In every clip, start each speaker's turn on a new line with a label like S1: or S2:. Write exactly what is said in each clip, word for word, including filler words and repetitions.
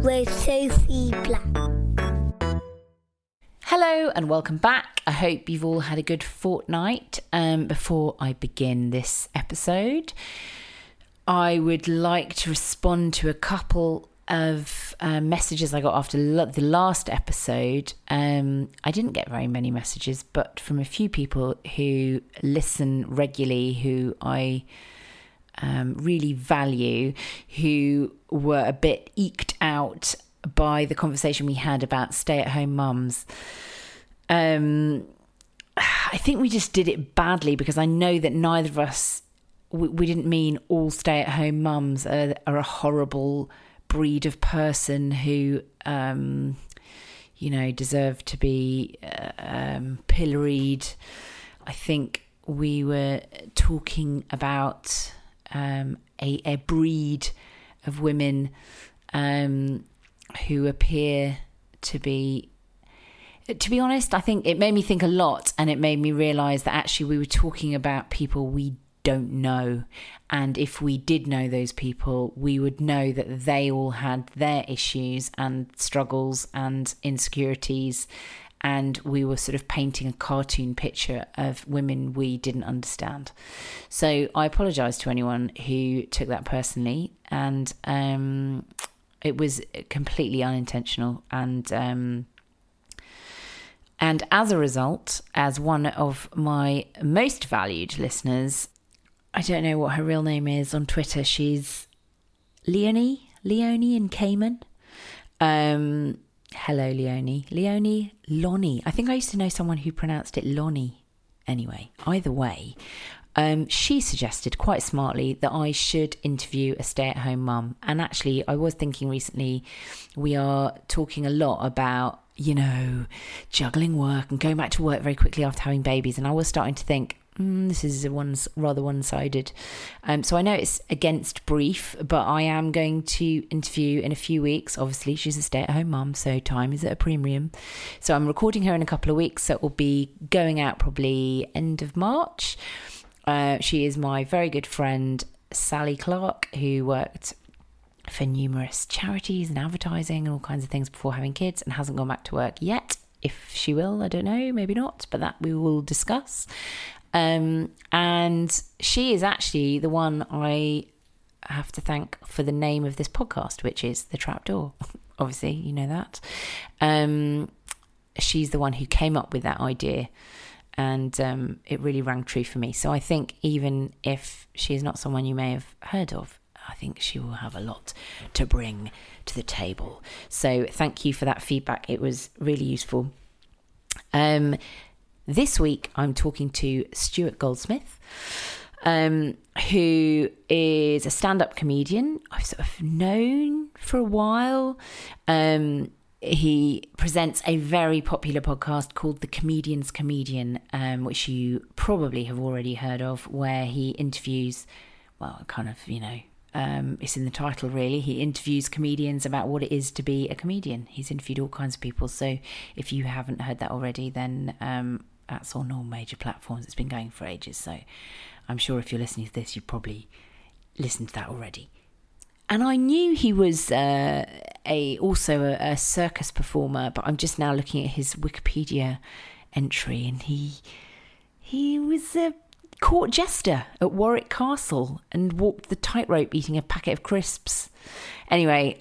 S1: with Sophie Black.
S2: Hello and welcome back. I hope you've all had a good fortnight. Um, before I begin this episode, I would like to respond to a couple of uh, messages I got after lo- the last episode. Um, I didn't get very many messages, but from a few people who listen regularly, who I um, really value, who were a bit eked out by the conversation we had about stay-at-home mums. Um, I think we just did it badly because I know that neither of us, we, we didn't mean all stay-at-home mums are, are a horrible breed of person who, um, you know, deserve to be uh, um, pilloried. I think we were talking about um, a, a breed of women um, who appear to be, to be honest, I think it made me think a lot, and it made me realise that actually we were talking about people we don't know. And if we did know those people, we would know that they all had their issues and struggles and insecurities. And we were sort of painting a cartoon picture of women we didn't understand. So I apologise to anyone who took that personally. And um, it was completely unintentional. And um, and as a result, as one of my most valued listeners, I don't know what her real name is on Twitter. She's Leonie, Leonie in Cayman. Um, hello, Leonie. Leonie, Lonnie. I think I used to know someone who pronounced it Lonnie. Anyway, either way, um, she suggested quite smartly that I should interview a stay-at-home mum. And actually, I was thinking recently, we are talking a lot about, you know, juggling work and going back to work very quickly after having babies. And I was starting to think, Mm, this is a one's rather one-sided. Um, so I know it's against brief, but I am going to interview in a few weeks. Obviously, she's a stay-at-home mum, so time is at a premium. So I'm recording her in a couple of weeks, so it will be going out probably end of March. Uh, she is my very good friend, Sally Clark, who worked for numerous charities and advertising and all kinds of things before having kids and hasn't gone back to work yet. If she will, I don't know, maybe not, but that we will discuss. Um, and she is actually the one I have to thank for the name of this podcast, which is The Trapdoor. Obviously, you know that. Um, she's the one who came up with that idea, and um, it really rang true for me. So I think even if she is not someone you may have heard of, I think she will have a lot to bring to the table. So thank you for that feedback. It was really useful. Um, This week, I'm talking to Stuart Goldsmith, um, who is a stand-up comedian I've sort of known for a while. Um, he presents a very popular podcast called The Comedian's Comedian, um, which you probably have already heard of, where he interviews, well, kind of, you know, um, it's in the title really. He interviews comedians about what it is to be a comedian. He's interviewed all kinds of people. So if you haven't heard that already, then um, that's on all major platforms. It's been going for ages. So I'm sure if you're listening to this, you've probably listened to that already. And I knew he was uh, a also a, a circus performer, but I'm just now looking at his Wikipedia entry, and he he was a court jester at Warwick Castle and walked the tightrope eating a packet of crisps. Anyway,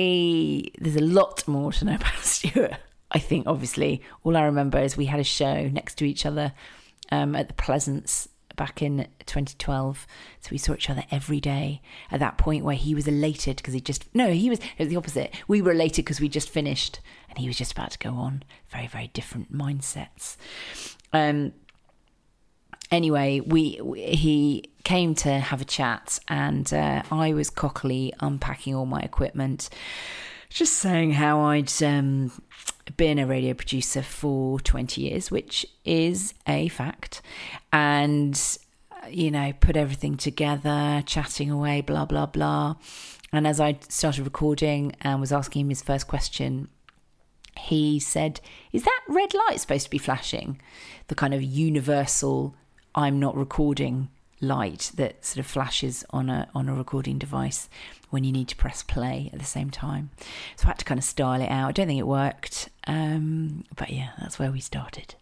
S2: I there's a lot more to know about Stuart. I think, obviously, all I remember is we had a show next to each other um, at the Pleasance back in twenty twelve. So we saw each other every day at that point where he was elated because he just... No, he was... It was the opposite. We were elated because we just finished and he was just about to go on. Very, very different mindsets. Um. Anyway, we, we he came to have a chat, and uh, I was cockily unpacking all my equipment, just saying how I'd um, been a radio producer for twenty years, which is a fact, and, you know, put everything together, chatting away, blah, blah, blah. And as I started recording and was asking him his first question, he said, "Is that red light supposed to be flashing?" The kind of universal "I'm not recording" light that sort of flashes on a on a recording device when you need to press play at the same time. So I had to kind of style it out. I don't think it worked, um, but yeah, that's where we started.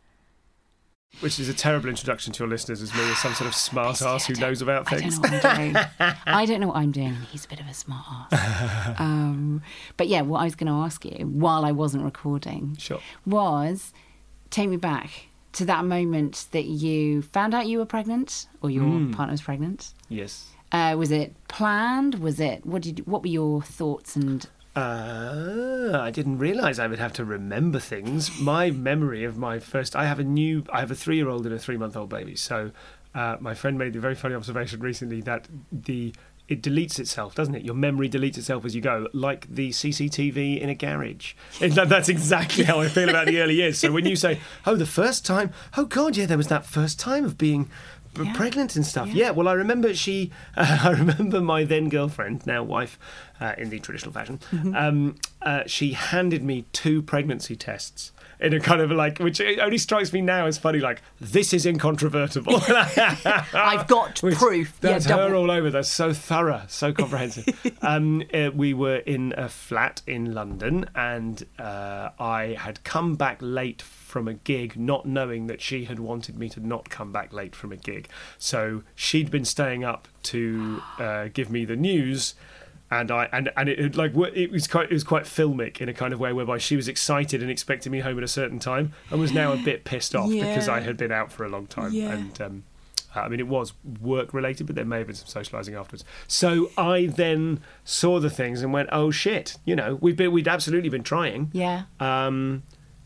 S1: Which is a terrible introduction to your listeners as me as some sort of smart ass who knows about things.
S2: I don't know what I'm doing. I don't know what I'm doing. He's a bit of a smart ass. um, but yeah, what I was going to ask you while I wasn't recording
S1: sure.
S2: was, take me back to that moment that you found out you were pregnant, or your mm. partner was pregnant.
S1: Yes.
S2: Uh, was it planned? Was it, what did, what were your thoughts and...
S1: Uh, I didn't realise I would have to remember things. My memory of my first... I have a new... I have a three-year-old and a three-month-old baby. So uh, my friend made the very funny observation recently that the it deletes itself, doesn't it? Your memory deletes itself as you go, like the C C T V in a garage. And that, that's exactly how I feel about the early years. So when you say, oh, the first time... Oh, God, yeah, there was that first time of being... Yeah. pregnant and stuff. Yeah. yeah, well, I remember she, uh, I remember my then girlfriend, now wife, uh, in the traditional fashion, mm-hmm. um, uh, she handed me two pregnancy tests in a kind of like, which only strikes me now as funny, like, this is incontrovertible.
S2: I've got which,
S1: proof. That's yeah, her all over. That's so thorough, so comprehensive. um, uh, we were in a flat in London, and uh, I had come back late from a gig, not knowing that she had wanted me to not come back late from a gig. So she'd been staying up to uh, give me the news, and I and and it, it like it was quite it was quite filmic in a kind of way whereby she was excited and expecting me home at a certain time, and was now a bit pissed off yeah. because I had been out for a long time. Yeah. And um, I mean, it was work related, but there may have been some socialising afterwards. So I then saw the things and went, oh shit, you know, we've been we'd absolutely been trying.
S2: Yeah.
S1: Um.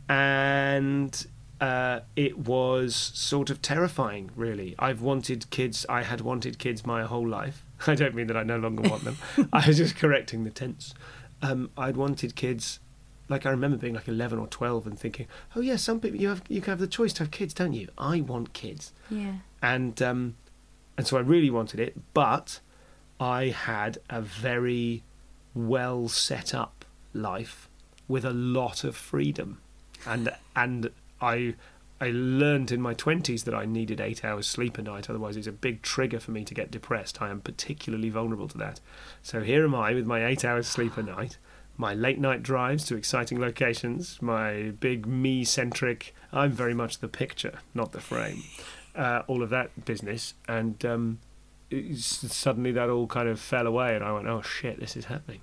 S1: And uh, it was sort of terrifying, really. I've wanted kids. I had wanted kids my whole life. I don't mean that I no longer want them. I was just correcting the tense. Um, I'd wanted kids. Like, I remember being like eleven or twelve and thinking, oh yeah, some people you have you can have the choice to have kids, don't you? I want kids.
S2: Yeah.
S1: And um, and so I really wanted it, but I had a very well set up life with a lot of freedom. And and I I learned in my twenties that I needed eight hours sleep a night, otherwise it's a big trigger for me to get depressed. I am particularly vulnerable to that. So here am I with my eight hours sleep a night, my late night drives to exciting locations, my big me-centric, I'm very much the picture, not the frame, uh, all of that business. And um, suddenly that all kind of fell away, and I went, oh shit, this is happening.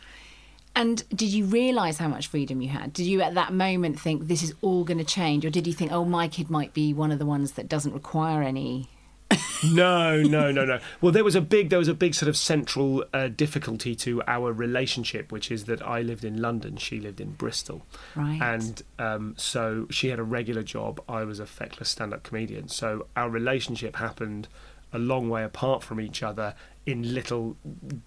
S2: And did you realise how much freedom you had? Did you at that moment think this is all going to change? Or did you think, oh, my kid might be one of the ones that doesn't require any...
S1: no, no, no, no. Well, there was a big, there was a big sort of central uh, difficulty to our relationship, which is that I lived in London, she lived in Bristol.
S2: Right.
S1: And um, so she had a regular job, I was a feckless stand-up comedian. So our relationship happened a long way apart from each other in little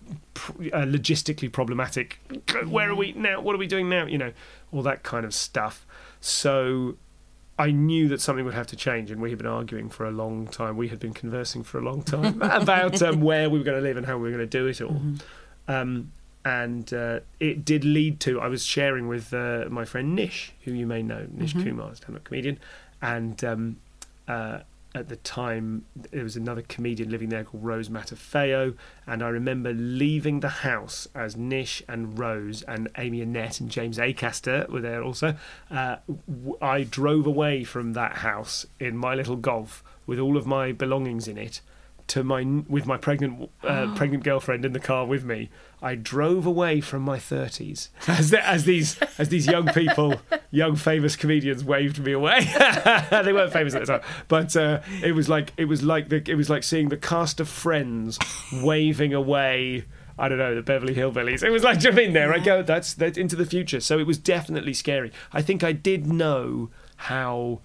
S1: uh, logistically problematic, where are we now, what are we doing now, you know, all that kind of stuff. So I knew that something would have to change, and we had been arguing for a long time. We had been conversing for a long time about um, where we were going to live and how we were going to do it all. Mm-hmm. Um, and uh, it did lead to, I was sharing with uh, my friend Nish, who you may know, Nish mm-hmm. Kumar, stand-up comedian, and um, uh, at the time, there was another comedian living there called Rose Matafeo, and I remember leaving the house as Nish and Rose and Amy Annette and James Acaster were there also. Uh, I drove away from that house in my little Golf with all of my belongings in it, to my with my pregnant uh, oh. pregnant girlfriend in the car with me. I drove away from my thirties as the, as these as these young people, young famous comedians waved me away. They weren't famous at the time, but uh, it was like it was like the it was like seeing the cast of Friends waving away. I don't know, the Beverly Hillbillies. It was like, do you mean there I go? That's that's into the future. So it was definitely scary. I think I did know how.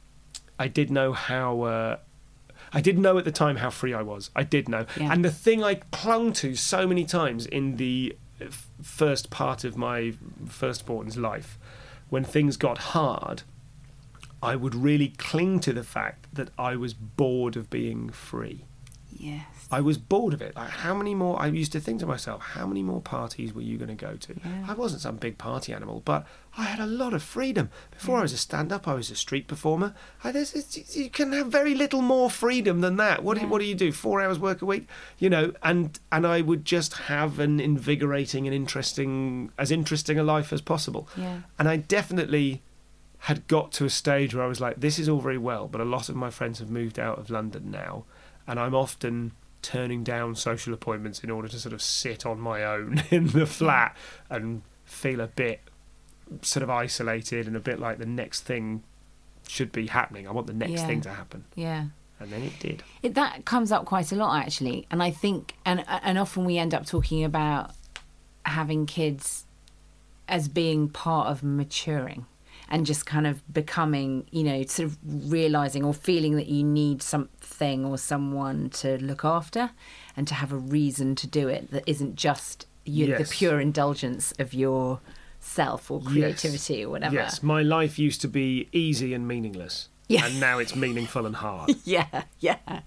S1: I did know how. Uh, I did know at the time how free I was. I did know. Yeah. And the thing I clung to so many times in the f- first part of my firstborn's life, when things got hard, I would really cling to the fact that I was bored of being free.
S2: Yes.
S1: I was bored of it. Like, how many more... I used to think to myself, how many more parties were you going to go to?
S2: Yeah.
S1: I wasn't some big party animal, but I had a lot of freedom. Before
S2: Yeah.
S1: I was a stand-up, I was a street performer. I, there's, it's, you can have very little more freedom than that. What,
S2: Yeah.
S1: do, what do you do? Four hours work a week? You know, and, and I would just have an invigorating and interesting... as interesting a life as possible.
S2: Yeah.
S1: And I definitely had got to a stage where I was like, this is all very well, but a lot of my friends have moved out of London now, and I'm often turning down social appointments in order to sort of sit on my own in the flat and feel a bit sort of isolated and a bit like the next thing should be happening. I want the next
S2: Yeah.
S1: thing to happen.
S2: Yeah.
S1: And then it did.
S2: It, that comes up quite a lot, actually. And I think, and and often we end up talking about having kids as being part of maturing and just kind of becoming, you know, sort of realising or feeling that you need something or someone to look after and to have a reason to do it that isn't just you,
S1: Yes.
S2: the pure indulgence of your self or creativity
S1: Yes.
S2: or whatever.
S1: Yes, my life used to be easy and meaningless.
S2: Yeah.
S1: And now it's meaningful and hard.
S2: Yeah, yeah.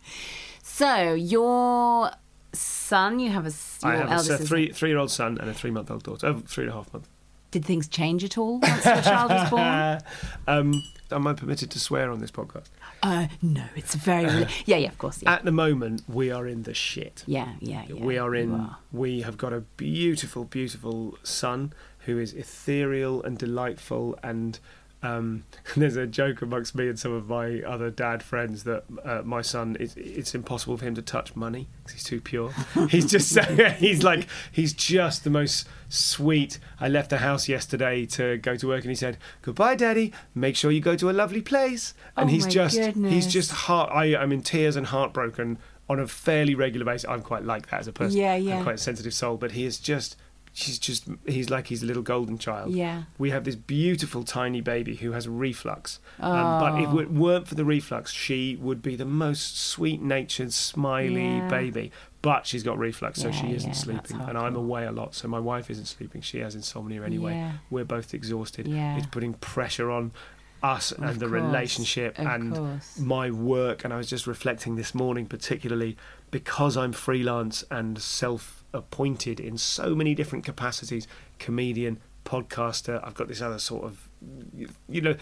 S2: So your son, you have a your
S1: I have a,
S2: eldest
S1: a
S2: is-
S1: three three-year-old son and a three-month-old daughter. Oh, three and a half months.
S2: Did things change at all once your child was born?
S1: um, am I permitted to swear on this podcast?
S2: Uh, no, it's very yeah, yeah, of course, yeah,
S1: At the moment, we are in the shit.
S2: yeah, yeah, yeah.
S1: we are in.
S2: you are.
S1: We have got a beautiful, beautiful son who is ethereal and delightful. And um, there's a joke amongst me and some of my other dad friends that uh, my son, it's, it's impossible for him to touch money because he's too pure. He's just so, he's like he's just the most sweet. I left the house yesterday to go to work, and he said, "Goodbye, Daddy. Make sure you go to a lovely place." And
S2: Oh,
S1: he's
S2: my
S1: just
S2: goodness.
S1: he's just heart. I, I'm in tears and heartbroken on a fairly regular basis. I'm quite like that as a person.
S2: Yeah, yeah.
S1: I'm quite a sensitive soul, but he is just. She's just. He's like he's a little golden child.
S2: Yeah.
S1: We have this beautiful tiny baby who has reflux. Um, but if
S2: Oh.
S1: it weren't for the reflux, she would be the most sweet-natured, smiley
S2: Yeah.
S1: baby. But she's got reflux, so
S2: Yeah,
S1: she isn't
S2: yeah, that's
S1: sleeping. And I'm
S2: hardcore.
S1: away a lot, so my wife isn't sleeping. She has insomnia anyway.
S2: Yeah.
S1: We're both exhausted.
S2: Yeah.
S1: It's putting pressure on us and
S2: Of
S1: the
S2: course,
S1: relationship
S2: of
S1: and
S2: course.
S1: my work. And I was just reflecting this morning, particularly because I'm freelance and self-appointed in so many different capacities, comedian, podcaster. I've got this other sort of, you know,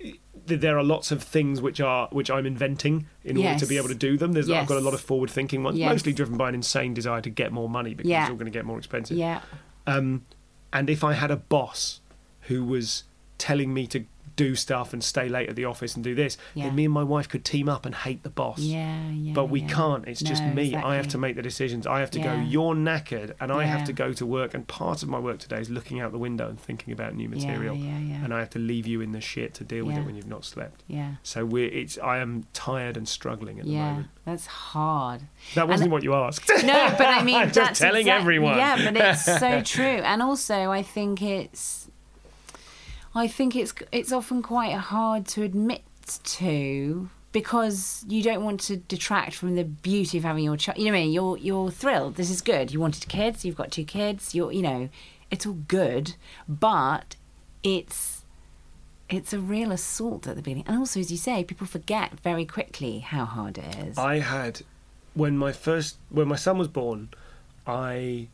S1: there are lots of things which are which I'm inventing in order to be
S2: Yes.
S1: able to do them. There's, I've got a
S2: Yes.
S1: lot of forward-thinking ones,
S2: Yes.
S1: mostly driven by an insane desire to get more money because
S2: Yeah.
S1: it's all going to get more expensive.
S2: Yeah.
S1: Um, and if I had a boss who was telling me to do stuff and stay late at the office and do this,
S2: Yeah.
S1: then me and my wife could team up and hate the boss.
S2: Yeah, yeah.
S1: But we
S2: yeah.
S1: can't. It's just
S2: No,
S1: me. I have
S2: exactly.
S1: to make the decisions. I have to
S2: Yeah.
S1: go, you're knackered, and I have
S2: Yeah.
S1: to go to work. And part of my work today is looking out the window and thinking about new material.
S2: Yeah, yeah, yeah.
S1: And I have to leave you in the shit to deal with
S2: Yeah.
S1: it when you've not slept.
S2: Yeah.
S1: So we're. It's. I am tired and struggling at the
S2: Yeah,
S1: moment.
S2: that's hard.
S1: That wasn't
S2: And-
S1: what you asked.
S2: No, but I mean,
S1: I'm just
S2: that's
S1: telling
S2: exact-
S1: everyone.
S2: Yeah, but it's so true. And also, I think it's, I think it's it's often quite hard to admit to because you don't want to detract from the beauty of having your child. You know what I mean? You're you're thrilled. This is good. You wanted kids. You've got two kids. You're you know, it's all good, but it's. It's a real assault at the beginning. And also, as you say, people forget very quickly how hard it is.
S1: I had, when my first, when my son was born, I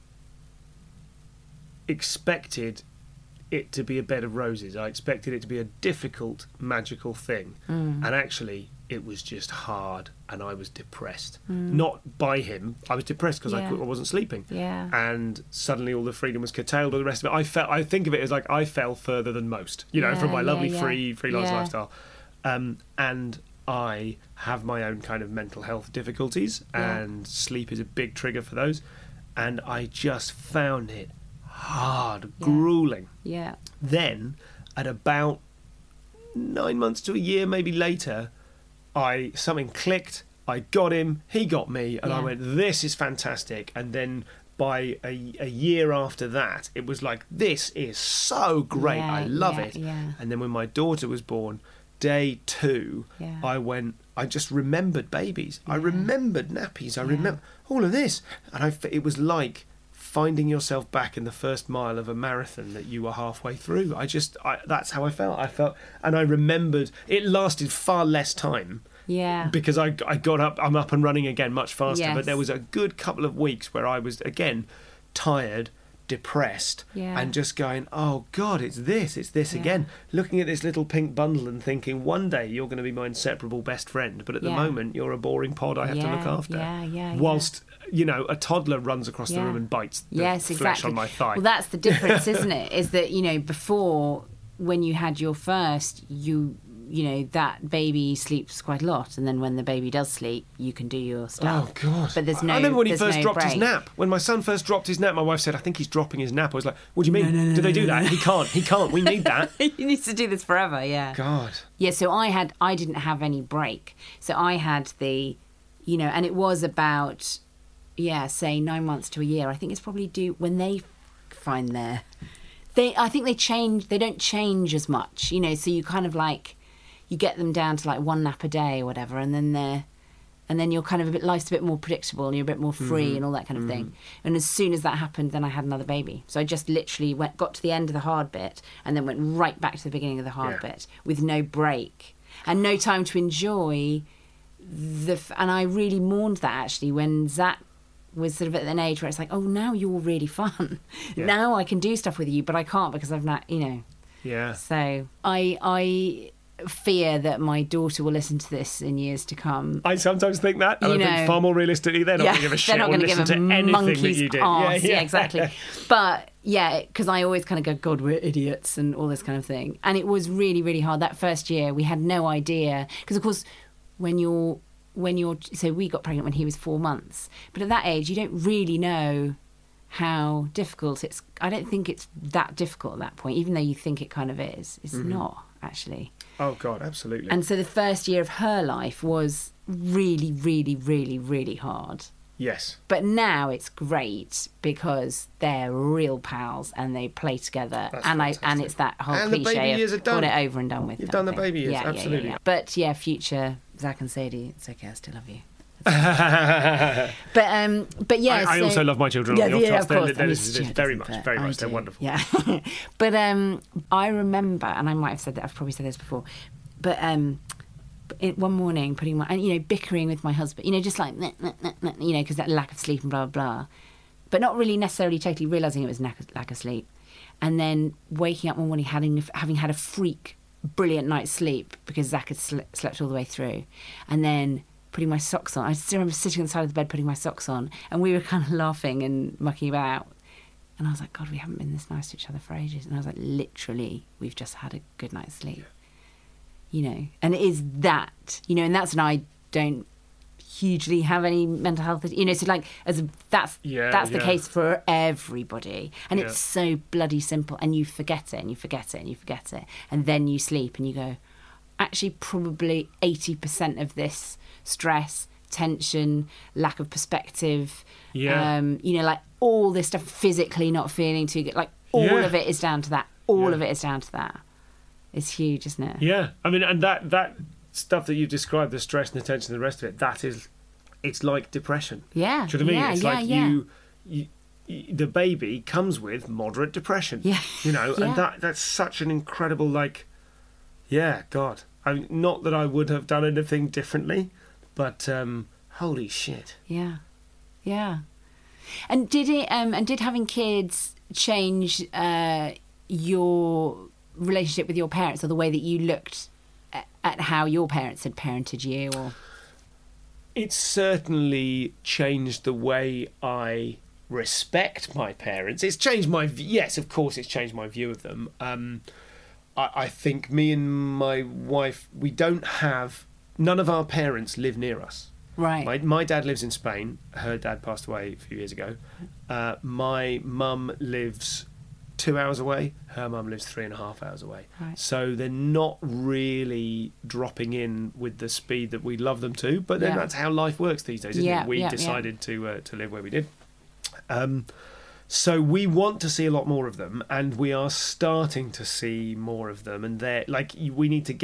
S1: expected it to be a bed of roses. I expected it to be a difficult, magical thing.
S2: Mm.
S1: And actually, it was just hard and I was depressed. Not by him. I was depressed because I,
S2: Yeah.
S1: cou- I wasn't sleeping.
S2: Yeah.
S1: And suddenly all the freedom was curtailed, all the rest of it. I felt, I think of it as like I fell further than most, you know,
S2: Yeah,
S1: from my
S2: yeah,
S1: lovely
S2: yeah.
S1: free freelance
S2: Yeah.
S1: lifestyle. Um, and I have my own kind of mental health difficulties,
S2: Yeah.
S1: and sleep is a big trigger for those. And I just found it hard,
S2: Yeah.
S1: grueling.
S2: Yeah.
S1: Then, at about nine months to a year, maybe later, I something clicked. I got him, he got me, and I
S2: Yeah.
S1: went, "This is fantastic." And then by a, a year after that, it was like, "This is so great.
S2: Yeah,
S1: I love
S2: yeah,
S1: it."
S2: yeah.
S1: And then when my daughter was born, day two,
S2: Yeah.
S1: I went. I just remembered babies. I
S2: Yeah.
S1: remembered nappies. I
S2: Yeah.
S1: remember all of this, and I. f- It was like finding yourself back in the first mile of a marathon that you were halfway through. I just, I, that's how I felt. I felt, and I remembered. It lasted far less time
S2: Yeah.
S1: Because I, I got up, I'm up and running again much faster.
S2: Yes.
S1: But there was a good couple of weeks where I was, again, tired, depressed,
S2: Yeah.
S1: and just going, oh, God, it's this, it's this
S2: Yeah.
S1: again. Looking at this little pink bundle and thinking, one day you're going to be my inseparable best friend. But at the
S2: Yeah.
S1: moment, you're a boring pod I have to
S2: Yeah,
S1: look after.
S2: yeah, yeah, yeah.
S1: Whilst, you know, a toddler runs across the
S2: Yeah.
S1: room and bites the
S2: Yes,
S1: flesh
S2: exactly.
S1: on my thigh.
S2: Well, that's the difference, isn't it? Is that, you know, before, when you had your first, you you know, that baby sleeps quite a lot, and then when the baby does sleep, you can do your stuff.
S1: Oh, God.
S2: But there's no
S1: I remember when he
S2: there's
S1: first
S2: no
S1: dropped his
S2: break.
S1: nap. When my son first dropped his nap, my wife said, I think he's dropping his nap. I was like, what do you mean? Do they do that? He can't. He can't. We need that.
S2: He needs to do this forever, yeah.
S1: God.
S2: Yeah, so I had, I didn't have any break. So I had the, you know, and it was about, yeah, say nine months to a year. I think it's probably due when they find their, they, I think they change, they don't change as much, you know, so you kind of like, you get them down to like one nap a day or whatever, and then they're, and then you're kind of a bit, life's a bit more predictable and you're a bit more free
S1: Mm-hmm.
S2: and all that kind of thing. And as soon as that happened, then I had another baby. So I just literally went, got to the end of the hard bit and then went right back to the beginning of the hard
S1: Yeah.
S2: bit with no break and no time to enjoy the, f- and I really mourned that actually when Zach was sort of at an age where it's like, oh, now you're really fun.
S1: Yeah.
S2: Now I can do stuff with you, but I can't because I've not, you know.
S1: Yeah.
S2: So I, I fear that my daughter will listen to this in years to come.
S1: I sometimes think that, and
S2: You
S1: I think
S2: know,
S1: far more realistically, they're not
S2: yeah,
S1: going to give a
S2: they're
S1: shit
S2: not
S1: or
S2: going to
S1: listen
S2: give a
S1: to anything that
S2: monkey's
S1: you do.
S2: arse.
S1: Yeah,
S2: Yeah,
S1: yeah.
S2: exactly. But yeah, because I always kind of go, God, we're idiots and all this kind of thing. And it was really, really hard. That first year, we had no idea. Because, of course, when you're, when you're, so we got pregnant when he was four months. But at that age, you don't really know how difficult it's, I don't think it's that difficult at that point, even though you think it kind of is. It's
S1: Mm-hmm.
S2: not, actually.
S1: Oh, God, absolutely.
S2: And so the first year of her life was really, really, really, really hard.
S1: Yes.
S2: But now it's great because they're real pals and they play together.
S1: That's
S2: and I
S1: fantastic.
S2: and it's that whole
S1: And the
S2: cliche
S1: baby
S2: of
S1: years are done.
S2: got it over and done with.
S1: You've
S2: kind
S1: done
S2: of
S1: the
S2: thing.
S1: baby years,
S2: yeah, yeah,
S1: absolutely.
S2: Yeah, yeah. But yeah, future Zach and Sadie, it's okay, I still love you.
S1: I,
S2: But um, but yeah,
S1: I
S2: so,
S1: also love my children
S2: Yeah,
S1: on the off
S2: yeah,
S1: chance.
S2: of
S1: They're-
S2: course.
S1: they're-
S2: I mean,
S1: it's- it's
S2: Stuart
S1: very
S2: doesn't,
S1: much,
S2: but
S1: very
S2: I
S1: much. They're
S2: do.
S1: wonderful.
S2: Yeah, but um, I remember, and I might have said that. I've probably said this before, but um. It, one morning, putting my, and you know, bickering with my husband, you know, just like, nah, nah, nah, nah, you know, because that lack of sleep and blah, blah, blah. But not really necessarily totally realising it was lack of, lack of sleep. And then waking up one morning having, having had a freak, brilliant night's sleep because Zach had sl- slept all the way through. And then putting my socks on. I still remember sitting on the side of the bed putting my socks on. And we were kind of laughing and mucking about. And I was like, God, we haven't been this nice to each other for ages. And I was like, literally, we've just had a good night's sleep. Yeah. You know, and it is that, you know, and that's when I don't hugely have any mental health, you know, so like, as a, that's
S1: Yeah,
S2: that's the
S1: yeah.
S2: case for everybody. And
S1: Yeah.
S2: it's so bloody simple, and you forget it, and you forget it, and you forget it. And then you sleep, and you go, actually, probably eighty percent of this stress, tension, lack of perspective,
S1: Yeah.
S2: um, you know, like all this stuff, physically not feeling too good, like all
S1: Yeah.
S2: of it is down to that. All
S1: Yeah.
S2: of it is down to that. It's huge, isn't it?
S1: Yeah, I mean, and that that stuff that you've described, the stress and the tension, and the rest of it, that is, it's like depression.
S2: Yeah.
S1: Do you know what I mean?
S2: Yeah,
S1: It's
S2: yeah,
S1: like
S2: yeah.
S1: you, you, you, the baby comes with moderate depression.
S2: Yeah.
S1: You know,
S2: Yeah.
S1: and that that's such an incredible, like, yeah, God. I mean, not that I would have done anything differently, but um, holy shit.
S2: Yeah, yeah. And did it? Um, and did having kids change uh, your relationship with your parents, or the way that you looked at, at how your parents had parented you? Or
S1: It's certainly changed the way I respect my parents. It's changed my v- yes, of course, it's changed my view of them. Um, I, I think me and my wife, we don't have none of our parents live near us.
S2: right?
S1: My my dad lives in Spain. Her dad passed away a few years ago. Uh, my mum lives two hours away. Her mum lives three and a half hours away.
S2: Right.
S1: So they're not really dropping in with the speed that we'd love them to. But then
S2: Yeah.
S1: that's how life works these days, isn't
S2: Yeah,
S1: it? We
S2: yeah, yeah.
S1: decided to uh, to live where we did. Um, so we want to see a lot more of them, and we are starting to see more of them. And they're like, we need to get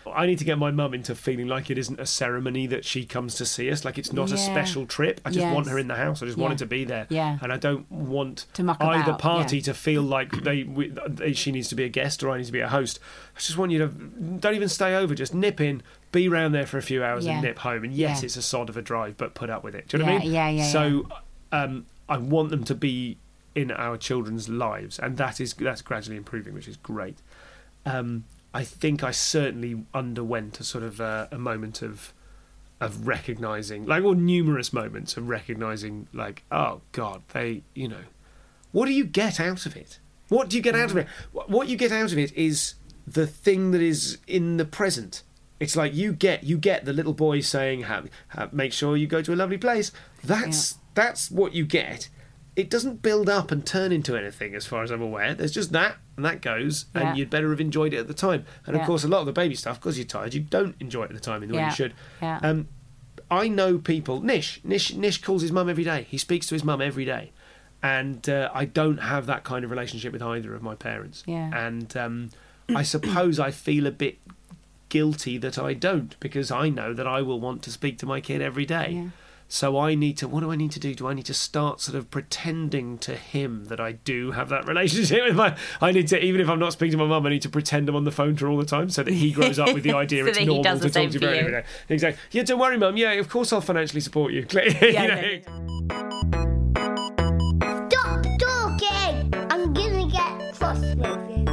S1: I need to get my mum into feeling like it isn't a ceremony that she comes to see us, like it's not
S2: Yeah.
S1: a special trip. I just
S2: Yes.
S1: want her in the house. I just
S2: Yeah.
S1: want her to be there.
S2: Yeah.
S1: And I don't want
S2: To muck
S1: either
S2: about,
S1: party
S2: yeah.
S1: to feel like they, we, they she needs to be a guest or I need to be a host. I just want you to don't even stay over, just nip in, be round there for a few hours
S2: Yeah.
S1: and nip home. And yes,
S2: Yeah.
S1: it's a sod of a drive, but put up with it. Do you know
S2: Yeah,
S1: what I mean?
S2: yeah, yeah,
S1: So um, I want them to be in our children's lives, and that is that's gradually improving, which is great. Um, I think I certainly underwent a sort of uh, a moment of of recognizing, like, or numerous moments of recognizing, like, oh God, they, you know, what do you get out of it? What do you get out of it? What you get out of it is the thing that is in the present. It's like you get you get the little boy saying, have, have, make sure you go to a lovely place. That's that's what you get. It doesn't build up and turn into anything, as far as I'm aware. There's just that, and that goes, and
S2: Yeah.
S1: you'd better have enjoyed it at the time. And of
S2: Yeah.
S1: course, a lot of the baby stuff, because you're tired, you don't enjoy it at the time in the way
S2: Yeah.
S1: you should.
S2: Yeah.
S1: Um, I know people. Nish, Nish, Nish calls his mum every day. He speaks to his mum every day, and uh, I don't have that kind of relationship with either of my parents.
S2: Yeah.
S1: And um, I suppose I feel a bit guilty that I don't, because I know that I will want to speak to my kid every day.
S2: Yeah.
S1: So I need to, what do I need to do? Do I need to start sort of pretending to him that I do have that relationship with my, I need to, even if I'm not speaking to my mum, I need to pretend I'm on the phone to her all the time so that he grows up with the idea
S2: So
S1: it's
S2: that he
S1: normal
S2: does
S1: to
S2: the
S1: talk
S2: same
S1: to you
S2: for
S1: about it
S2: you.
S1: every day. Exactly. Yeah, don't worry, mum. Yeah, of course I'll financially support you. You
S2: Yeah,
S1: know?
S2: yeah, yeah.
S3: Stop talking! I'm gonna get cross with you.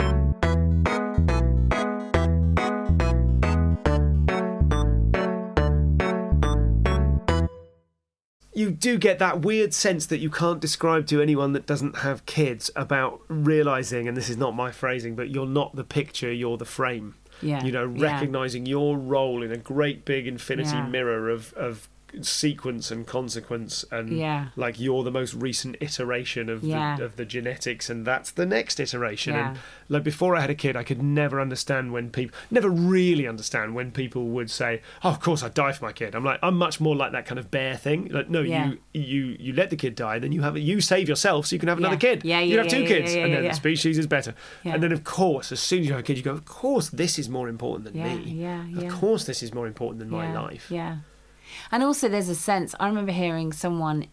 S1: You do get that weird sense that you can't describe to anyone that doesn't have kids about realising, and this is not my phrasing, but you're not the picture, you're the frame.
S2: Yeah.
S1: You know,
S2: Yeah.
S1: recognising your role in a great big infinity
S2: Yeah.
S1: mirror of, of sequence and consequence, and
S2: Yeah.
S1: like you're the most recent iteration of,
S2: Yeah.
S1: the, of the genetics, and that's the next iteration.
S2: Yeah.
S1: And like before I had a kid, I could never understand when people, never really understand when people would say, "Oh, of course I'd die for my kid." I'm like, I'm much more like that kind of bear thing. Like, no,
S2: Yeah.
S1: you you you let the kid die, then you have you save yourself so you can have another
S2: Yeah.
S1: kid.
S2: Yeah,
S1: you
S2: yeah,
S1: have two
S2: yeah,
S1: kids,
S2: yeah, yeah,
S1: and then
S2: yeah.
S1: the species is better.
S2: Yeah.
S1: And then of course, as soon as you have a kid, you go, "Of course, this is more important than
S2: Yeah,
S1: me.
S2: yeah, yeah.
S1: Of course, this is more important than my
S2: yeah,
S1: life."
S2: Yeah. And also there's a sense, I remember hearing someone,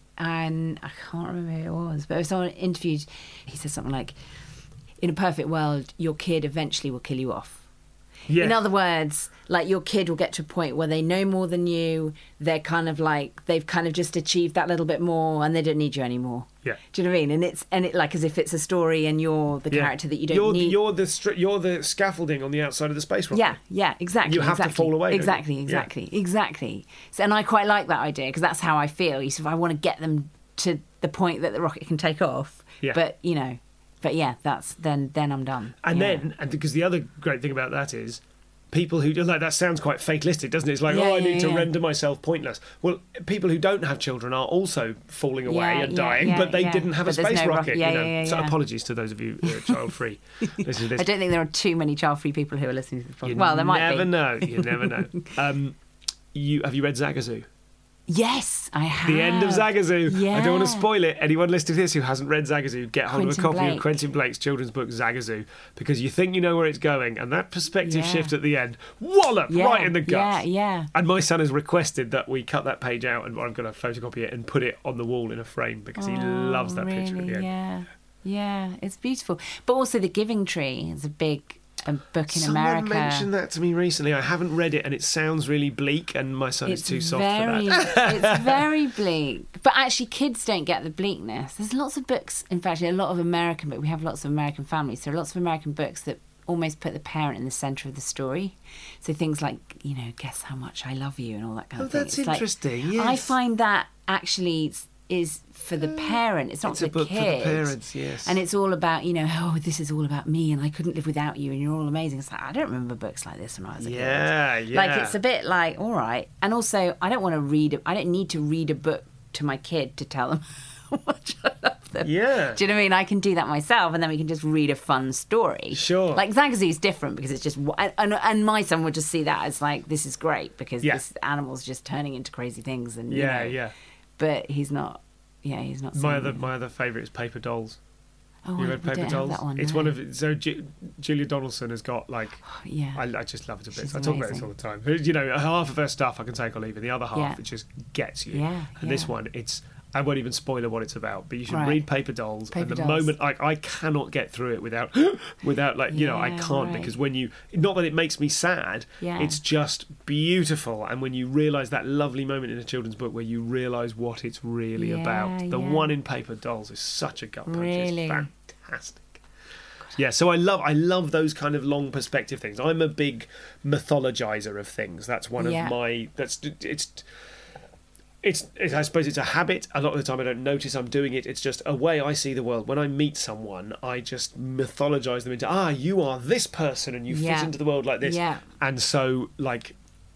S2: and I can't remember who it was, but if someone interviewed, he said something like, in a perfect world, your kid eventually will kill you off.
S1: Yeah.
S2: In other words, like your kid will get to a point where they know more than you, they're kind of like, they've kind of just achieved that little bit more and they don't need you anymore.
S1: Yeah.
S2: Do you know what I mean? And it's and it like as if it's a story and you're the
S1: Yeah.
S2: character that you don't
S1: you're,
S2: need.
S1: You're the stri- you're the scaffolding on the outside of the space rocket.
S2: Yeah, yeah, exactly.
S1: You have to
S2: exactly,
S1: fall away, don't you?
S2: Exactly,
S1: Yeah.
S2: exactly, exactly. So, and I quite like that idea because that's how I feel. You said, I want to get them to the point that the rocket can take off.
S1: Yeah.
S2: But you know, but yeah, that's then then I'm done.
S1: And
S2: Yeah.
S1: then, and because the other great thing about that is, people who like that sounds quite fatalistic, doesn't it? It's like,
S2: Yeah,
S1: oh, I
S2: yeah,
S1: need to
S2: yeah.
S1: render myself pointless. Well, people who don't have children are also falling away
S2: Yeah,
S1: and
S2: yeah,
S1: dying,
S2: yeah,
S1: but they
S2: yeah.
S1: didn't have
S2: But
S1: a
S2: there's
S1: space
S2: no rocket.
S1: rocket.
S2: Yeah,
S1: you know?
S2: yeah, yeah,
S1: So
S2: yeah.
S1: apologies to those of you who are child-free. Listen to this.
S2: I don't think there are too many child-free people who are listening to this podcast.
S1: You
S2: Well, there might
S1: never
S2: be.
S1: know. You never know. Um, you have you read Zagazoo?
S2: Yes, I have.
S1: The end of Zagazoo. I don't want to
S2: Yeah.
S1: spoil it. Anyone listening to this who hasn't read Zagazoo, get hold of a
S2: Quentin
S1: copy
S2: Blake.
S1: of Quentin Blake's children's book Zagazoo, because you think you know where it's going, and that perspective
S2: Yeah.
S1: shift at the end, wallop,
S2: Yeah,
S1: right in the gut.
S2: Yeah, yeah.
S1: And my son has requested that we cut that page out, and I'm going to photocopy it and put it on the wall in a frame because he loves that
S2: Oh, really,
S1: picture at the end.
S2: Yeah, yeah, it's beautiful. But also, The Giving Tree is a big a book in
S1: Someone
S2: America.
S1: mentioned that to me recently. I haven't read it, and it sounds really bleak, and my son is
S2: It's
S1: too soft
S2: very,
S1: for that.
S2: it's very bleak. But actually, kids don't get the bleakness. There's lots of books. In fact, a lot of American books. We have lots of American families. There are lots of American books that almost put the parent in the centre of the story. So things like, you know, guess how much I love you and all that kind
S1: Oh,
S2: of thing.
S1: that's
S2: It's like-
S1: interesting, yes.
S2: I find that actually is for the parent. It's not
S1: It's
S2: for
S1: a
S2: the
S1: book for the
S2: kid.
S1: parents, yes.
S2: And it's all about, you know, oh, this is all about me and I couldn't live without you and you're all amazing. It's like, I don't remember books like this when I was a kid.
S1: Yeah, yeah.
S2: Like, it's a bit like, all right. And also, I don't want to read, a- I don't need to read a book to my kid to tell them how much I love them.
S1: Yeah.
S2: Do you know what I mean? I can do that myself and then we can just read a fun story.
S1: Sure.
S2: Like, Zagazoo is different because it's just, and, and my son would just see that as like, this is great because
S1: Yeah.
S2: this animal's just turning into crazy things. And you
S1: Yeah,
S2: know,
S1: yeah.
S2: But he's not, yeah, he's not
S1: My
S2: saying
S1: other
S2: anything.
S1: my other favourite is Paper Dolls.
S2: Oh,
S1: You
S2: I-
S1: read
S2: we
S1: Paper
S2: don't have
S1: Dolls?
S2: that one,
S1: It's
S2: no.
S1: one of so Ju- Julia Donaldson has got like
S2: Yeah.
S1: I, I just love it a bit.
S2: She's
S1: I talk about this
S2: amazing.
S1: all the time. You know, half of her stuff I can take or leave, and the other half
S2: Yeah.
S1: it just gets you.
S2: Yeah,
S1: And this
S2: yeah.
S1: one, it's I won't even spoiler what it's about, but you should
S2: Right.
S1: read Paper Dolls.
S2: Paper
S1: and the
S2: Dolls.
S1: moment I I cannot get through it without without like you know I
S2: Yeah,
S1: can't
S2: right.
S1: because when you not that it makes me sad,
S2: Yeah.
S1: it's just beautiful. And when you realise that lovely moment in a children's book where you realise what it's really
S2: Yeah,
S1: about, the
S2: yeah.
S1: one in Paper Dolls is such a gut punch.
S2: Really?
S1: It's fantastic. Yeah, so I love I love those kind of long perspective things. I'm a big mythologizer of things. That's one
S2: Yeah.
S1: of my that's it's it's it, I suppose it's a habit. A lot of the time I don't notice I'm doing it. It's just a way I see the world. When I meet someone, I just mythologize them into ah, you are this person and you
S2: Yeah.
S1: fit into the world like this.
S2: Yeah.
S1: And so like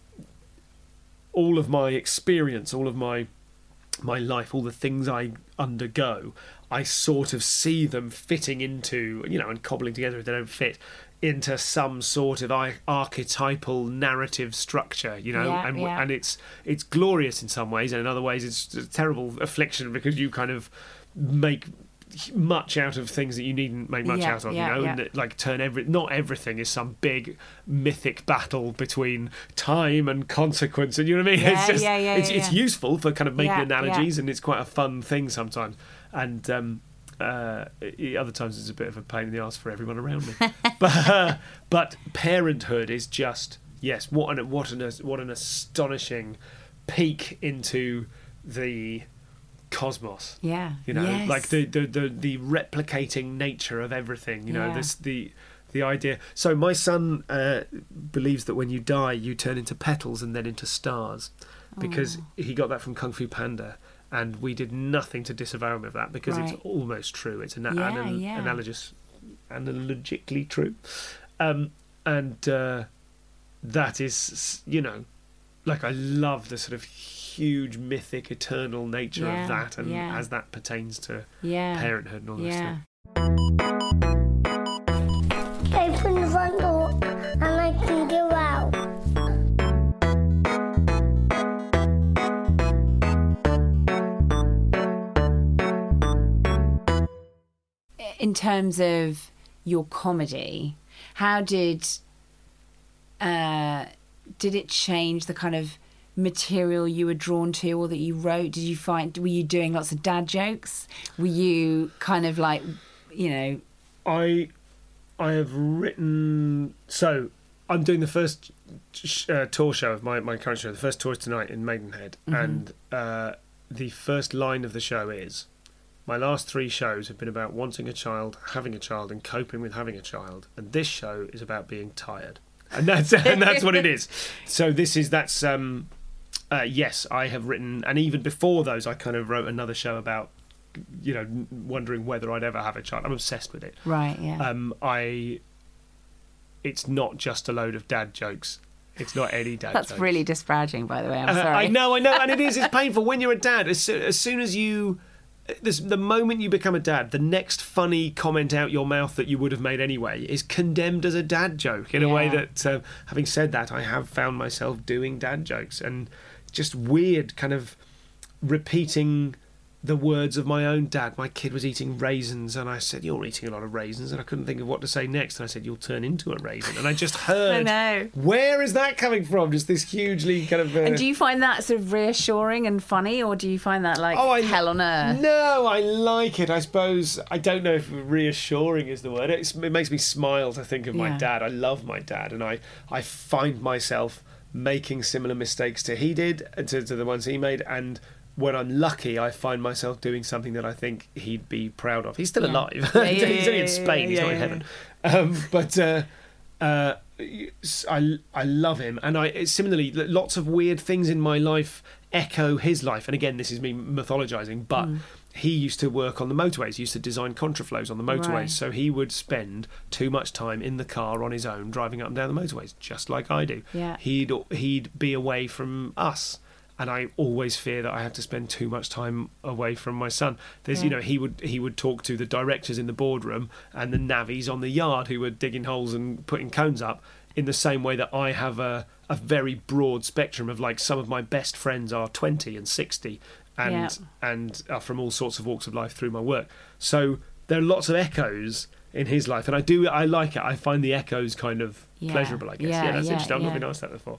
S1: all of my experience, all of my my life, all the things I undergo, I sort of see them fitting into, you know, and cobbling together if they don't fit, into some sort of ar- archetypal narrative structure, you know,
S2: Yeah,
S1: and
S2: yeah.
S1: and it's it's glorious in some ways, and in other ways it's a terrible affliction because you kind of make much out of things that you needn't make much
S2: Yeah,
S1: out of,
S2: yeah,
S1: you know,
S2: yeah.
S1: and that, like turn every not everything is some big mythic battle between time and consequence, and you know what I mean?
S2: Yeah,
S1: it's just
S2: yeah, yeah,
S1: it's
S2: yeah,
S1: it's
S2: yeah.
S1: useful for kind of making
S2: Yeah,
S1: analogies, and it's quite a fun thing sometimes. And um, uh, i- other times it's a bit of a pain in the arse for everyone around me. but uh, but parenthood is just yes, what an what an what an astonishing peek into the cosmos.
S2: Yeah.
S1: You know,
S2: Yes.
S1: like the, the the the replicating nature of everything. You know,
S2: Yeah.
S1: this the the idea. So my son uh, believes that when you die, you turn into petals and then into stars, because
S2: Oh.
S1: he got that from Kung Fu Panda. And we did nothing to disavow him of that because
S2: Right.
S1: it's almost true. It's an,
S2: Yeah,
S1: anal-
S2: yeah.
S1: analogous, analogically true, um, and uh, that is, you know, like I love the sort of huge mythic, eternal nature
S2: Yeah,
S1: of that, and
S2: yeah.
S1: as that pertains to
S2: Yeah.
S1: parenthood and all those
S2: Yeah.
S1: things.
S3: Open the front door and I can go out.
S2: In terms of your comedy, how did uh, did it change the kind of material you were drawn to or that you wrote? Did you find were you doing lots of dad jokes? Were you kind of like, you know,
S1: I I have written so I'm doing the first sh- uh, tour show of my, my current show. The first tour is tonight in Maidenhead,
S2: Mm-hmm.
S1: and uh, the first line of the show is, "My last three shows have been about wanting a child, having a child, and coping with having a child, and this show is about being tired." And that's and that's what it is. So this is that's um, uh, yes, I have written, and even before those, I kind of wrote another show about, you know, wondering whether I'd ever have a child. I'm obsessed with it.
S2: right? Yeah.
S1: Um, I. It's not just a load of dad jokes. It's not any dad
S2: That's
S1: jokes.
S2: really disparaging, by the way. I'm
S1: Uh,
S2: sorry.
S1: I know, I know, and it is. It's painful when you're a dad. As, soo- as soon as you, this, the moment you become a dad, the next funny comment out your mouth that you would have made anyway is condemned as a dad joke. In a way
S2: Yeah.
S1: that, uh, having said that, I have found myself doing dad jokes and just weird kind of repeating the words of my own dad. My kid was eating raisins, and I said, "You're eating a lot of raisins," and I couldn't think of what to say next. And I said, "You'll turn into a raisin," and I just heard.
S2: know.
S1: Where is that coming from? Just this hugely kind of. Uh,
S2: And do you find that sort of reassuring and funny, or do you find that like
S1: Oh, I-
S2: hell on earth?
S1: No, I like it. I suppose I don't know if reassuring is the word. It's, it makes me smile to think of my
S2: Yeah.
S1: dad. I love my dad, and I I find myself making similar mistakes to he did to, to the ones he made, and when I'm lucky, I find myself doing something that I think he'd be proud of. He's still
S2: Yeah.
S1: alive.
S2: Yeah, yeah,
S1: He's only
S2: yeah,
S1: in
S2: yeah,
S1: Spain. He's
S2: yeah,
S1: not in
S2: yeah,
S1: heaven. Um, but uh, uh, I I love him, and I similarly lots of weird things in my life echo his life. And again, this is me mythologizing, but
S2: Mm.
S1: he used to work on the motorways. He used to design contraflows on the motorways,
S2: Right.
S1: so he would spend too much time in the car on his own, driving up and down the motorways, just like I do.
S2: Yeah.
S1: He'd he'd be away from us. And I always fear that I have to spend too much time away from my son. There's, you
S2: Yeah.
S1: know, he would he would talk to the directors in the boardroom and the navvies on the yard who were digging holes and putting cones up, in the same way that I have a a very broad spectrum of, like, some of my best friends are twenty and sixty and
S2: Yeah.
S1: and are from all sorts of walks of life through my work. So there are lots of echoes in his life, and I do I like it. I find the echoes kind of
S2: Yeah.
S1: pleasurable, I guess.
S2: Yeah,
S1: Yeah, that's
S2: yeah,
S1: interesting. I've
S2: yeah.
S1: not been asked that before.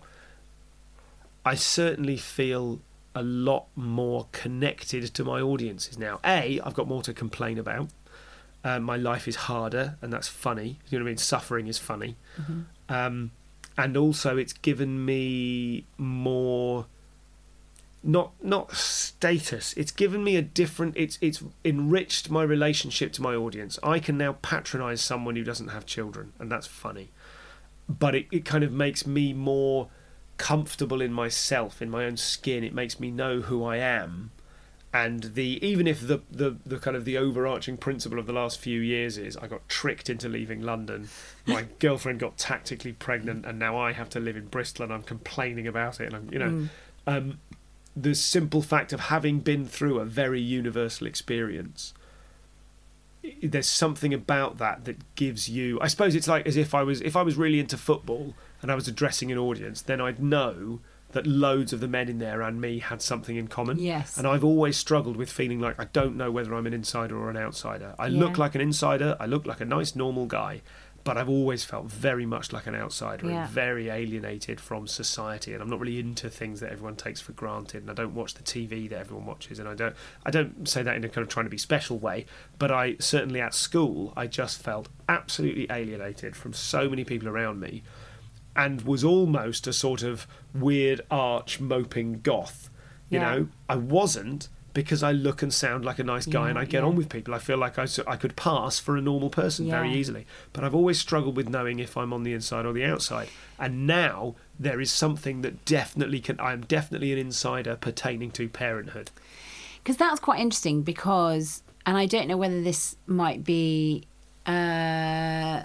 S1: I certainly feel a lot more connected to my audiences now. A, I've got more to complain about. Um, my life is harder, and that's funny. You know what I mean? Suffering is funny.
S2: Mm-hmm.
S1: Um, and also, it's given me more, not not status. It's given me a different. It's it's enriched my relationship to my audience. I can now patronise someone who doesn't have children, and that's funny. But it, it kind of makes me more comfortable in myself, in my own skin. It makes me know who I am. And the even if the, the, the kind of the overarching principle of the last few years is I got tricked into leaving London, my girlfriend got tactically pregnant, and now I have to live in Bristol, and I'm complaining about it. And I'm, you know,
S2: Mm.
S1: um, the simple fact of having been through a very universal experience, i- there's something about that that gives you. I suppose it's like as if I was if I was really into football and I was addressing an audience, then I'd know that loads of the men in there and me had something in common.
S2: Yes.
S1: And I've always struggled with feeling like I don't know whether I'm an insider or an outsider. I
S2: Yeah.
S1: look like an insider, I look like a nice normal guy, but I've always felt very much like an outsider
S2: Yeah.
S1: and very alienated from society, and I'm not really into things that everyone takes for granted, and I don't watch the T V that everyone watches, and I don't I don't say that in a kind of trying to be special way, but I certainly at school I just felt absolutely alienated from so many people around me, and was almost a sort of weird arch moping goth. You
S2: Yeah.
S1: know, I wasn't, because I look and sound like a nice guy
S2: Yeah,
S1: and I get
S2: yeah.
S1: on with people. I feel like I, s- I could pass for a normal person very
S2: Yeah.
S1: easily. But I've always struggled with knowing if I'm on the inside or the outside. And now there is something that definitely can. I am definitely an insider pertaining to parenthood.
S2: Because that's quite interesting because, and I don't know whether this might be uh,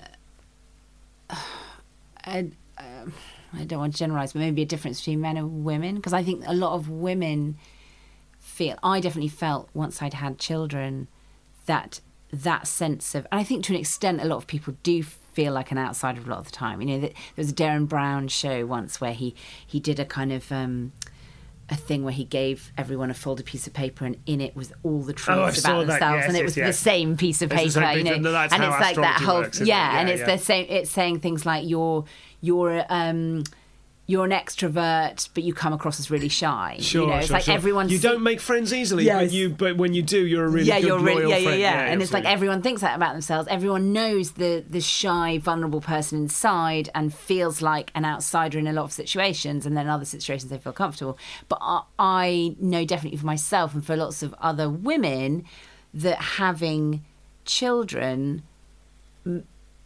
S2: a, um I don't want to generalise, but maybe a difference between men and women. Because I think a lot of women feel, I definitely felt once I'd had children, that that sense of, and I think to an extent a lot of people do feel like an outsider a lot of the time. You know, there was a Darren Brown show once where he, he did a kind of... Um, a thing where he gave everyone a folded piece of paper, and in it was all the truths
S1: Oh, I
S2: about
S1: saw that.
S2: themselves,
S1: Yes,
S2: and it
S1: yes,
S2: was
S1: yes.
S2: the same piece of
S1: It's the
S2: paper,
S1: same
S2: you
S1: piece-
S2: know,
S1: no, that's
S2: and
S1: how
S2: it's like that
S1: astrology
S2: whole
S1: works, isn't
S2: yeah,
S1: it?
S2: and
S1: Yeah,
S2: it's
S1: yeah.
S2: the same. It's saying things like you're you're um you're an extrovert, but you come across as really shy.
S1: Sure,
S2: you know, it's
S1: sure,
S2: like
S1: sure.
S2: everyone.
S1: You
S2: see-
S1: don't make friends easily,
S2: Yes.
S1: but you. But when you do, you're a really
S2: yeah,
S1: good
S2: you're really,
S1: loyal
S2: yeah, yeah,
S1: friend.
S2: yeah, and it's like
S1: absolutely.
S2: everyone thinks that about themselves. Everyone knows the the shy, vulnerable person inside and feels like an outsider in a lot of situations, and then in other situations they feel comfortable. But I, I know definitely for myself and for lots of other women that having children m-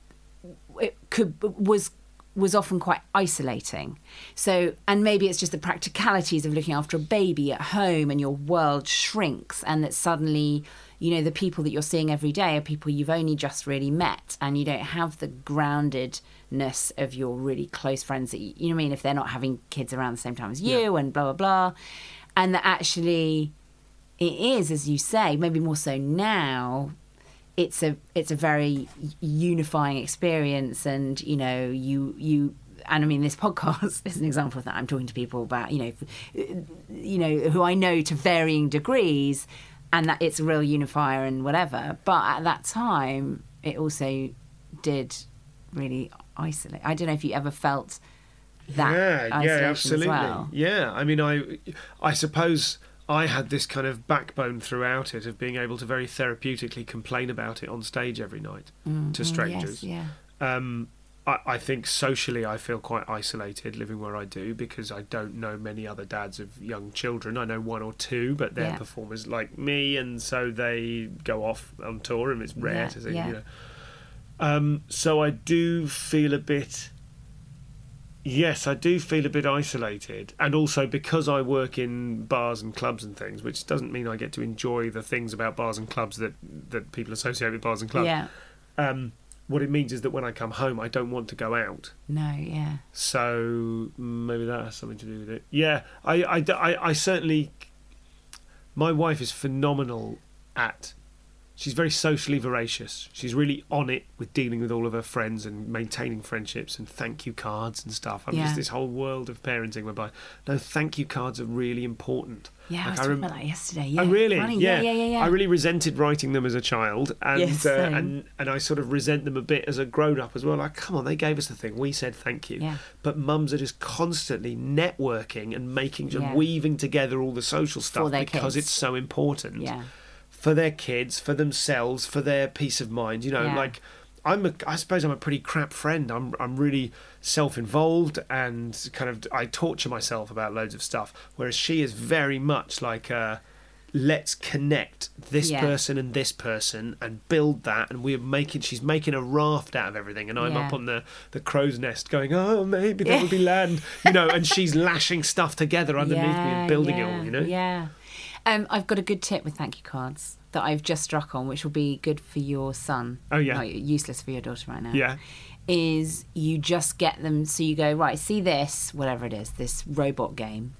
S2: it could was was often quite isolating. So, and maybe it's just the practicalities of looking after a baby at home, and your world shrinks, and that suddenly, you know, the people that you're seeing every day are people you've only just really met, and you don't have the groundedness of your really close friends that you, you know what I mean, if they're not having kids around the same time as you,
S1: Yeah.
S2: and blah blah blah. And that actually it is, as you say, maybe more so now, it's a it's a very unifying experience, and you know you you and I mean this podcast is an example of that. I'm talking to people about you know you know who I know to varying degrees, and that it's a real unifier and whatever. But at that time, it also did really isolate. I don't know if you ever felt that
S1: yeah,
S2: isolation
S1: yeah, absolutely.
S2: as well.
S1: Yeah, I mean, I, I suppose I had this kind of backbone throughout it of being able to very therapeutically complain about it on stage every night
S2: Mm,
S1: to
S2: mm,
S1: strangers.
S2: yes, yeah.
S1: Um, I, I think socially I feel quite isolated living where I do, because I don't know many other dads of young children. I know one or two, but they're
S2: Yeah.
S1: performers like me, and so they go off on tour, and it's rare
S2: Yeah,
S1: to see,
S2: yeah.
S1: you know. Um, so I do feel a bit. Yes, I do feel a bit isolated, and also because I work in bars and clubs and things, which doesn't mean I get to enjoy the things about bars and clubs that, that people associate with bars and clubs.
S2: Yeah.
S1: Um, what it means is that when I come home, I don't want to go out.
S2: No. Yeah.
S1: So maybe that has something to do with it. Yeah, I, I, I, I certainly. My wife is phenomenal at she's very socially voracious. She's really on it with dealing with all of her friends and maintaining friendships and thank you cards and stuff. I'm
S2: Yeah.
S1: just this whole world of parenting whereby, no, thank you cards are really important.
S2: Yeah, I
S1: Like,
S2: was
S1: I
S2: talking
S1: rem-
S2: about that yesterday. Yeah,
S1: Oh really?
S2: funny.
S1: Yeah.
S2: yeah, yeah, yeah.
S1: I really resented writing them as a child, and
S2: Yes,
S1: uh,
S2: same.
S1: and and I sort of resent them a bit as a grown up as well. Like, come on, they gave us the thing. We said thank you.
S2: Yeah.
S1: But mums are just constantly networking and making
S2: Yeah.
S1: and weaving together all the social stuff
S2: their
S1: because
S2: kids.
S1: it's so important
S2: Yeah.
S1: for their kids, for themselves, for their peace of mind. You know,
S2: Yeah.
S1: like. I'm a, I suppose I'm a pretty crap friend. I'm I'm really self-involved and kind of I torture myself about loads of stuff. Whereas she is very much like, uh, let's connect this
S2: Yeah.
S1: person and this person and build that. And we're making. She's making a raft out of everything, and I'm
S2: Yeah.
S1: up on the, the crow's nest going, oh, maybe there will be land, you know. And she's lashing stuff together underneath me and building
S2: yeah,
S1: it all, you know.
S2: Yeah. Um, I've got a good tip with thank you cards that I've just struck on, which will be good for your son.
S1: Oh, yeah.
S2: No, useless for your daughter right now.
S1: Yeah.
S2: Is you just get them, so you go, right, see this, whatever it is, this robot game.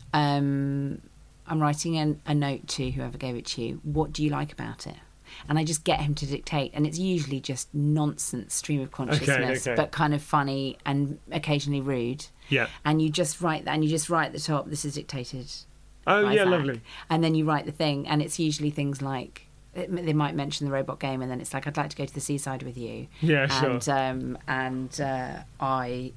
S2: Um, I'm writing an, a note to whoever gave it to you. What do you like about it? And I just get him to dictate, and it's usually just nonsense stream of consciousness,
S1: okay.
S2: but kind of funny and occasionally rude.
S1: Yeah.
S2: And you just write that, and you just write at the top, this is dictated.
S1: Oh
S2: by
S1: yeah,
S2: Zach.
S1: lovely.
S2: And then you write the thing, and it's usually things like it, they might mention the robot game, and then it's like, I'd like to go to the seaside with you.
S1: Yeah, sure.
S2: And um, and uh, I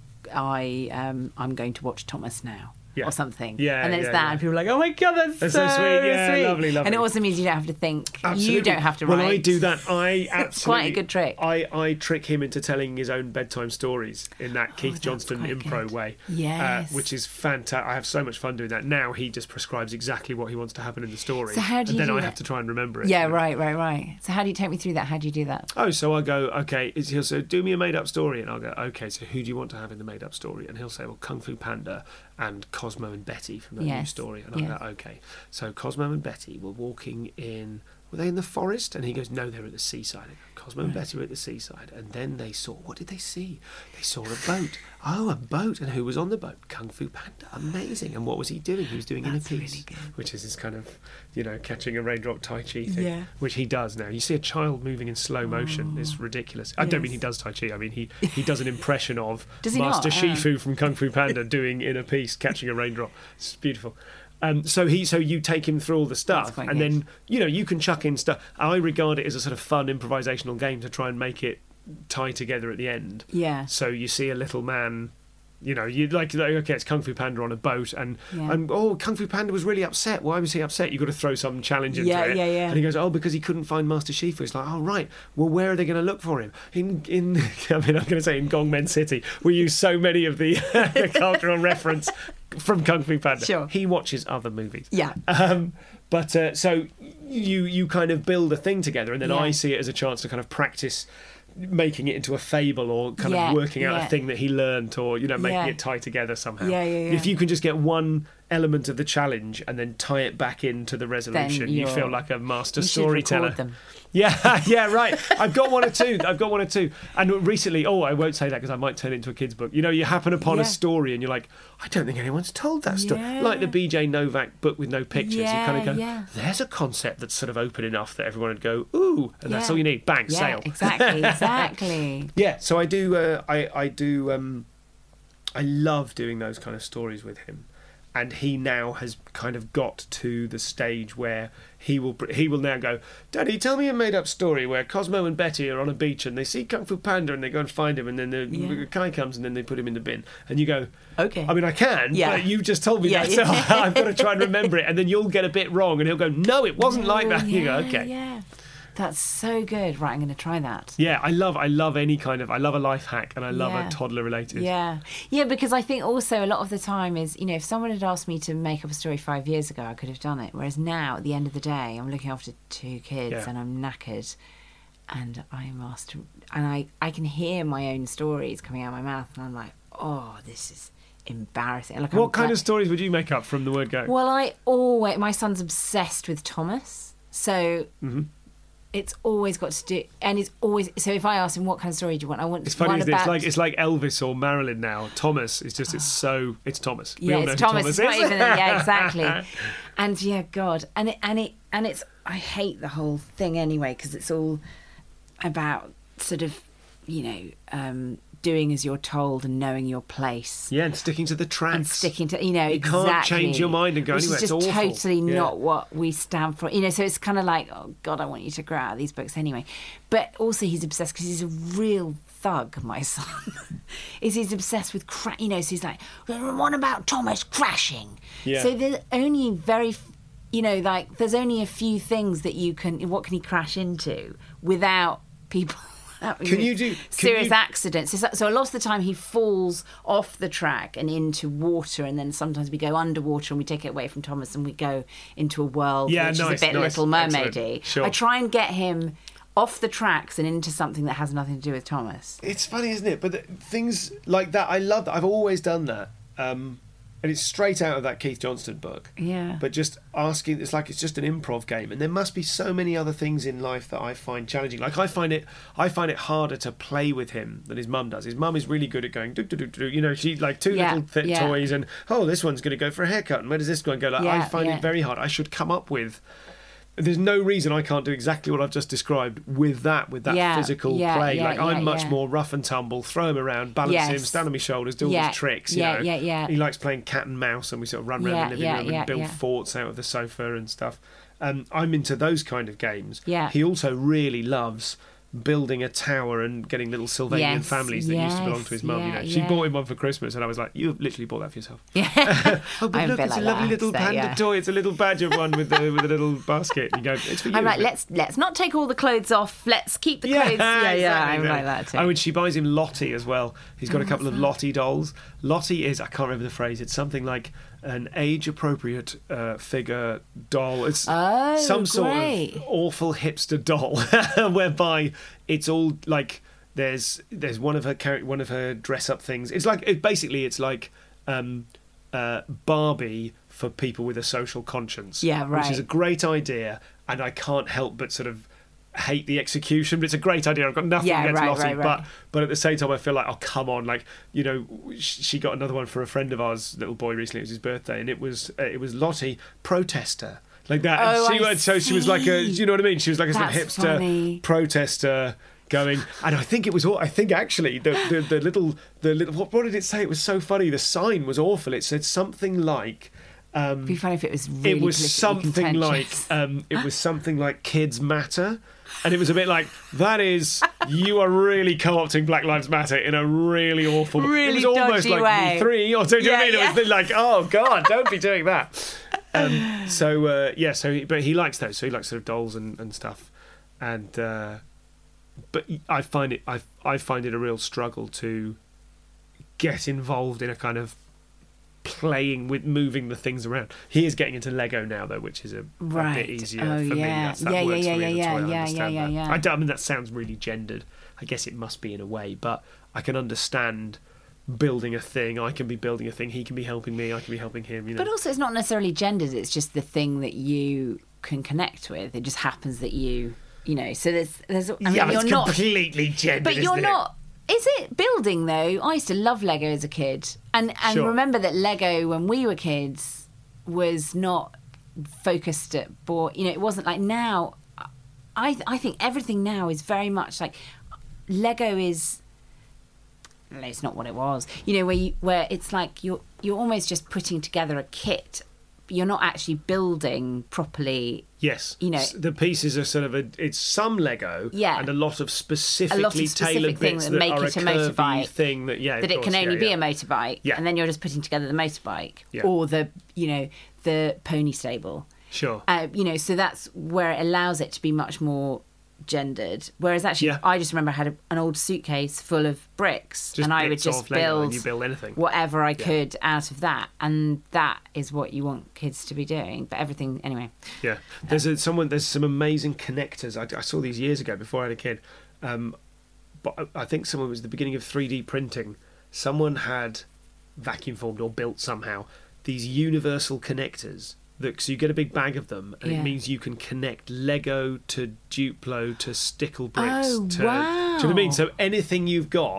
S2: I um, I'm going to watch Thomas now.
S1: Yeah.
S2: Or something.
S1: Yeah,
S2: And then it's
S1: yeah,
S2: that,
S1: yeah.
S2: and people are like, oh my God, that's,
S1: That's so sweet. Yeah, lovely, lovely.
S2: And it also means you don't have to think.
S1: Absolutely.
S2: You don't have to
S1: When
S2: write.
S1: I do that, I absolutely.
S2: It's quite a good trick.
S1: I, I trick him into telling his own bedtime stories in that Keith
S2: Oh, that's
S1: Johnston
S2: quite
S1: impro
S2: good.
S1: way.
S2: Yes.
S1: Uh, which is fantastic. I have so much fun doing that. Now he just prescribes exactly what he wants to happen in the story.
S2: So how do
S1: and
S2: you
S1: then
S2: do
S1: I
S2: that?
S1: have to try and remember it.
S2: Yeah,
S1: you know.
S2: right, right, right. So how do you take me through that? How do you do that?
S1: Oh, so I go, okay, is- he'll say, do me a made up story. And I'll go, okay, so who do you want to have in the made up story? And he'll say, well, Kung Fu Panda and Cosmo and Betty from the new
S2: Yes,
S1: story. And I
S2: yes.
S1: go, okay. So Cosmo and Betty were walking in, were they in the forest? And he goes, no, they were at the seaside. I go, Cosmo and Betty were at the seaside. And then they saw, what did they see? They saw a boat. Oh, a boat. And who was on the boat? Kung Fu Panda. Amazing. And what was he doing? He was doing
S2: That's
S1: in a piece.
S2: really good.
S1: Which is this kind of, you know, catching a raindrop Tai Chi thing.
S2: Yeah.
S1: Which he does now. You see a child moving in slow motion. It's ridiculous. I don't mean he
S2: Yes.
S1: does Tai Chi. I mean, he, he does an impression of
S2: Does he
S1: Master
S2: not? Oh.
S1: Shifu from Kung Fu Panda doing in a piece, catching a raindrop. It's beautiful. Um, so he, so you take him through all the stuff,
S2: quite
S1: and
S2: good.
S1: then you know you can chuck in stuff. I regard it as a sort of fun improvisational game to try and make it tie together at the end.
S2: Yeah.
S1: So you see a little man, you know, you like, like okay, it's Kung Fu Panda on a boat, and
S2: Yeah.
S1: and oh, Kung Fu Panda was really upset. Why was he upset? You've got to throw some challenge into
S2: Yeah,
S1: it.
S2: yeah, yeah.
S1: And he goes, oh, because he couldn't find Master Shifu. It's like, oh right, well, where are they going to look for him? In in, I mean, I'm going to say in Gongmen City, we use so many of the, the cultural reference from Kung Fu Panda.
S2: Sure.
S1: He watches other movies.
S2: Yeah.
S1: Um, but uh, so you you kind of build a thing together, and then
S2: Yeah.
S1: I see it as a chance to kind of practice making it into a fable or kind
S2: Yeah,
S1: of working out
S2: yeah.
S1: a thing that he learnt, or you know making
S2: Yeah.
S1: it tie together somehow.
S2: Yeah, yeah, yeah.
S1: If you can just get one element of the challenge and then tie it back into the resolution, you
S2: you're-
S1: feel like a master
S2: You should
S1: storyteller.
S2: record them.
S1: Yeah, yeah, right. I've got one or two. I've got one or two. And recently, oh, I won't say that because I might turn it into a kid's book. You know, you happen upon
S2: Yeah.
S1: a story and you're like, I don't think anyone's told that story.
S2: Yeah.
S1: Like the B J Novak book with no pictures. you kind of
S2: Yeah,
S1: go,
S2: yeah.
S1: there's a concept that's sort of open enough that everyone would go, ooh, and that's
S2: Yeah.
S1: all you need. Bang,
S2: Yeah,
S1: sale.
S2: exactly, exactly.
S1: Yeah, so I do. Uh, I I do. Um, I love doing those kind of stories with him, and he now has kind of got to the stage where he will he will now go, Daddy, tell me a made up story where Cosmo and Betty are on a beach and they see Kung Fu Panda and they go and find him, and then the
S2: Yeah.
S1: guy comes and then they put him in the bin, and you go,
S2: Okay.
S1: I mean, I can,
S2: Yeah.
S1: but you just told me
S2: Yeah,
S1: that, so
S2: yeah.
S1: I've got to try and remember it, and then you'll get a bit wrong, and he'll go, no, it wasn't like that.
S2: Oh,
S1: You go,
S2: yeah,
S1: okay.
S2: Yeah. That's so good. Right, I'm going to try that.
S1: Yeah, I love, I love any kind of, I love a life hack, and I love
S2: Yeah.
S1: a toddler related.
S2: Yeah. Yeah, because I think also a lot of the time is, you know, if someone had asked me to make up a story five years ago, I could have done it. Whereas now, at the end of the day, I'm looking after two kids
S1: Yeah.
S2: and I'm knackered and I'm asked to, and I, I can hear my own stories coming out of my mouth and I'm like, oh, this is embarrassing. Like,
S1: What
S2: I'm
S1: kind
S2: glad-
S1: of stories would you make up from the word go?
S2: Well, I always, my son's obsessed with Thomas. So
S1: Mm-hmm.
S2: it's always got to do, and it's always, so if I ask him what kind of story do you want, I want
S1: It's funny,
S2: one
S1: isn't it?
S2: about,
S1: It's like it's like Elvis or Marilyn now. Thomas is just it's so it's Thomas. We
S2: yeah,
S1: all know
S2: it's
S1: who
S2: Thomas.
S1: Thomas
S2: It's not
S1: is.
S2: even, yeah, exactly. And yeah, God, and it and it and it's I hate the whole thing anyway, because it's all about sort of, you know, um, doing as you're told and knowing your place.
S1: Yeah, and sticking to the tracks.
S2: And sticking to, you know,
S1: you
S2: exactly.
S1: can't change your mind and go
S2: Which
S1: anywhere.
S2: is just
S1: it's awful.
S2: totally
S1: yeah.
S2: not what we stand for. You know, so it's kind of like, oh, God, I want you to grow out of these books anyway. But also he's obsessed because he's a real thug, my son. is he's obsessed with, cra- you know, so he's like, what about Thomas crashing?
S1: Yeah.
S2: So there's only very... You know, like, there's only a few things that you can... What can he crash into without people...
S1: Can you do... Can
S2: serious
S1: you...
S2: accidents. So, so a lot of the time he falls off the track and into water, and then sometimes we go underwater and we take it away from Thomas and we go into a world
S1: yeah,
S2: which
S1: nice,
S2: is a bit
S1: nice,
S2: Little Mermaid-y.
S1: sure.
S2: I try and get him off the tracks and into something that has nothing to do with Thomas.
S1: It's funny, isn't it? But the, things like that, I love that. I've always done that. Um, and it's straight out of that Keith Johnston book.
S2: Yeah.
S1: But just asking, it's like it's just an improv game, and there must be so many other things in life that I find challenging. Like I find it, I find it harder to play with him than his mum does. His mum is really good at going, do do do do. You know, she like two
S2: Yeah,
S1: little th-
S2: yeah.
S1: toys, and oh, this one's going to go for a haircut, and where does this one go? Like I
S2: Yeah,
S1: find
S2: yeah.
S1: it very hard. I should come up with. There's no reason I can't do exactly what I've just described with that, with that
S2: Yeah,
S1: physical
S2: yeah,
S1: play.
S2: yeah,
S1: like
S2: yeah,
S1: I'm much
S2: yeah.
S1: more rough and tumble, throw him around, balance
S2: Yes.
S1: him, stand on my shoulders, do all
S2: Yeah,
S1: his tricks. You
S2: yeah,
S1: know?
S2: yeah, yeah.
S1: He likes playing cat and mouse, and we sort of run around
S2: Yeah,
S1: the living
S2: yeah,
S1: room
S2: yeah,
S1: and build
S2: yeah.
S1: forts out of the sofa and stuff. Um, I'm into those kind of games.
S2: Yeah.
S1: He also really loves building a tower and getting little Sylvanian
S2: Yes,
S1: families that used to belong
S2: yes,
S1: to his mum. you
S2: yeah,
S1: know, she
S2: yeah.
S1: bought him one for Christmas, and I was like, "You've literally bought that for yourself."
S2: Yeah.
S1: Oh, but
S2: I'm a
S1: look,
S2: bit
S1: it's
S2: like
S1: a lovely
S2: that,
S1: little
S2: so,
S1: panda
S2: yeah.
S1: toy. It's a little badger one with the with a little basket. You go, it's for you.
S2: I'm like,
S1: isn't it?"
S2: let's let's not take all the clothes off. Let's keep the clothes. Yeah, yeah. I'm like that too.
S1: Oh, and she buys him Lottie as well. He's got
S2: Oh,
S1: a couple of
S2: what's that?
S1: Lottie dolls. Lottie is, I can't remember the phrase, it's something like an age-appropriate uh, figure doll. It's
S2: Oh,
S1: some sort
S2: great.
S1: of awful hipster doll whereby it's all like there's there's one of her char- one of her dress-up things. It's like it, basically it's like um, uh, Barbie for people with a social conscience.
S2: Yeah,
S1: Which is
S2: right.
S1: a great idea, and I can't help but sort of hate the execution, but it's a great idea. I've got nothing
S2: Yeah,
S1: against
S2: right,
S1: Lottie,
S2: right, right.
S1: but but at the same time, I feel like, oh come on, like you know, sh- she got another one for a friend of ours, little boy recently. It was his birthday, and it was uh, it was Lottie protester like that.
S2: Oh,
S1: and she
S2: I
S1: was so she was like a,
S2: see.
S1: you know what I mean? She was like a sort of
S2: That's
S1: hipster
S2: funny.
S1: protester. Going, and I think it was all. I think actually the, the the little the little what, what did it say? It was so funny. The sign was awful. It said something like. Um,
S2: It'd be funny if it was really
S1: it was
S2: politically
S1: something like
S2: contentious.
S1: um, it was something like kids matter, and it was a bit like that is you are really co-opting Black Lives Matter in a really awful
S2: Really
S1: it was almost
S2: dodgy
S1: like
S2: way.
S1: Me Three or do you know what I
S2: Yeah,
S1: mean?
S2: yeah.
S1: It was like, oh god, don't be doing that. Um, so uh, yeah, so he, but he likes those. So he likes sort of dolls and, and stuff, and uh, but I find it I I find it a real struggle to get involved in a kind of playing with moving the things around. He is getting into Lego now though, which is a, a
S2: Right.
S1: bit easier
S2: Oh,
S1: for me.
S2: yeah.
S1: That's, that
S2: Yeah,
S1: works
S2: yeah,
S1: for me
S2: yeah,
S1: as a
S2: yeah,
S1: toy. I
S2: yeah,
S1: understand
S2: yeah,
S1: that.
S2: yeah, yeah.
S1: I, don't, I mean that sounds really gendered. I guess it must be in a way, but I can understand building a thing. I can be building a thing. He can be helping me. I can be helping him. You know.
S2: But also, it's not necessarily gendered. It's just the thing that you can connect with. It just happens that you, you know. So there's, there's. I mean,
S1: yeah, but
S2: you're
S1: it's
S2: not.
S1: completely gendered.
S2: But you're
S1: isn't
S2: not. Is it building though? I used to love Lego as a kid, and and
S1: Sure.
S2: remember that Lego when we were kids was not focused at board. You know, it wasn't like now. I I think everything now is very much like Lego is. No, it's not what it was. You know, where you, where it's like you're you're almost just putting together a kit. You're not actually building properly.
S1: Yes,
S2: You know-
S1: S- the pieces are sort of a. It's some Lego,
S2: Yeah.
S1: and a lot of specifically
S2: specific
S1: tailored
S2: things
S1: bits
S2: that
S1: that
S2: make
S1: are
S2: it a
S1: curvy
S2: motorbike,
S1: thing that yeah,
S2: That
S1: of
S2: it
S1: course,
S2: can only
S1: yeah,
S2: be
S1: yeah.
S2: a motorbike,
S1: Yeah.
S2: and then you're just putting together the motorbike
S1: Yeah.
S2: or the you know the pony stable.
S1: Sure.
S2: Uh, you know, so that's where it allows it to be much more gendered. Whereas actually,
S1: Yeah.
S2: I just remember I had a, an old suitcase full of bricks,
S1: Just
S2: and I would
S1: bits
S2: just
S1: of Lego
S2: build,
S1: and you build anything.
S2: whatever I
S1: Yeah.
S2: could out of that, and that is what you want kids to be doing. But everything, anyway.
S1: Yeah, there's a, someone. There's some amazing connectors. I, I saw these years ago before I had a kid, um, but I, I think someone was the beginning of three D printing. Someone had vacuum formed or built somehow these universal connectors. That, so you get a big bag of them, and
S2: Yeah.
S1: it means you can connect Lego to Duplo to Stickle bricks.
S2: Oh,
S1: to,
S2: wow.
S1: Do you know what I mean? So anything you've got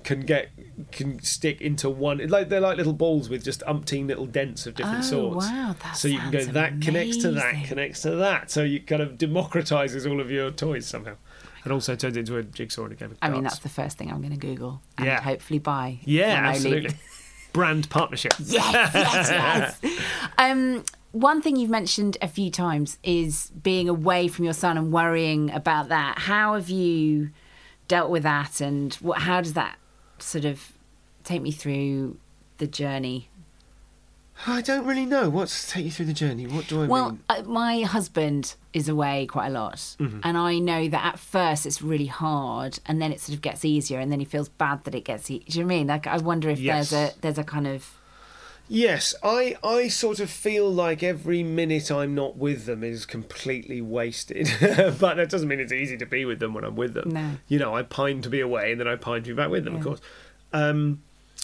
S1: can get can stick into one. Like they're like little balls with just umpteen little dents of different
S2: Oh,
S1: sorts.
S2: wow, that
S1: so you can go
S2: sounds
S1: that connects to that,
S2: amazing.
S1: connects to that. So you kind of democratises all of your toys somehow, and also turns it into a jigsaw and a game of
S2: I
S1: darts.
S2: mean, that's the first thing I'm going to Google and
S1: Yeah.
S2: hopefully buy.
S1: yeah,
S2: when I
S1: absolutely.
S2: leave.
S1: Brand partnership.
S2: Yes, yes, yes. Um, one thing you've mentioned a few times is being away from your son and worrying about that. How have you dealt with that, and what? How does that sort of take me through the journey?
S1: I don't really know. What's take you through the journey? What do I
S2: Well,
S1: mean?
S2: uh, my husband is away quite a lot,
S1: Mm-hmm.
S2: and I know that at first it's really hard, and then it sort of gets easier, and then he feels bad that it gets. E- do you know what I mean? Like, I wonder if
S1: Yes.
S2: there's a there's a kind of
S1: Yes, I, I sort of feel like every minute I'm not with them is completely wasted. But that doesn't mean it's easy to be with them when I'm with them.
S2: No.
S1: You know, I pine to be away and then I pine to be back with them, of
S2: Yeah.
S1: course. Um,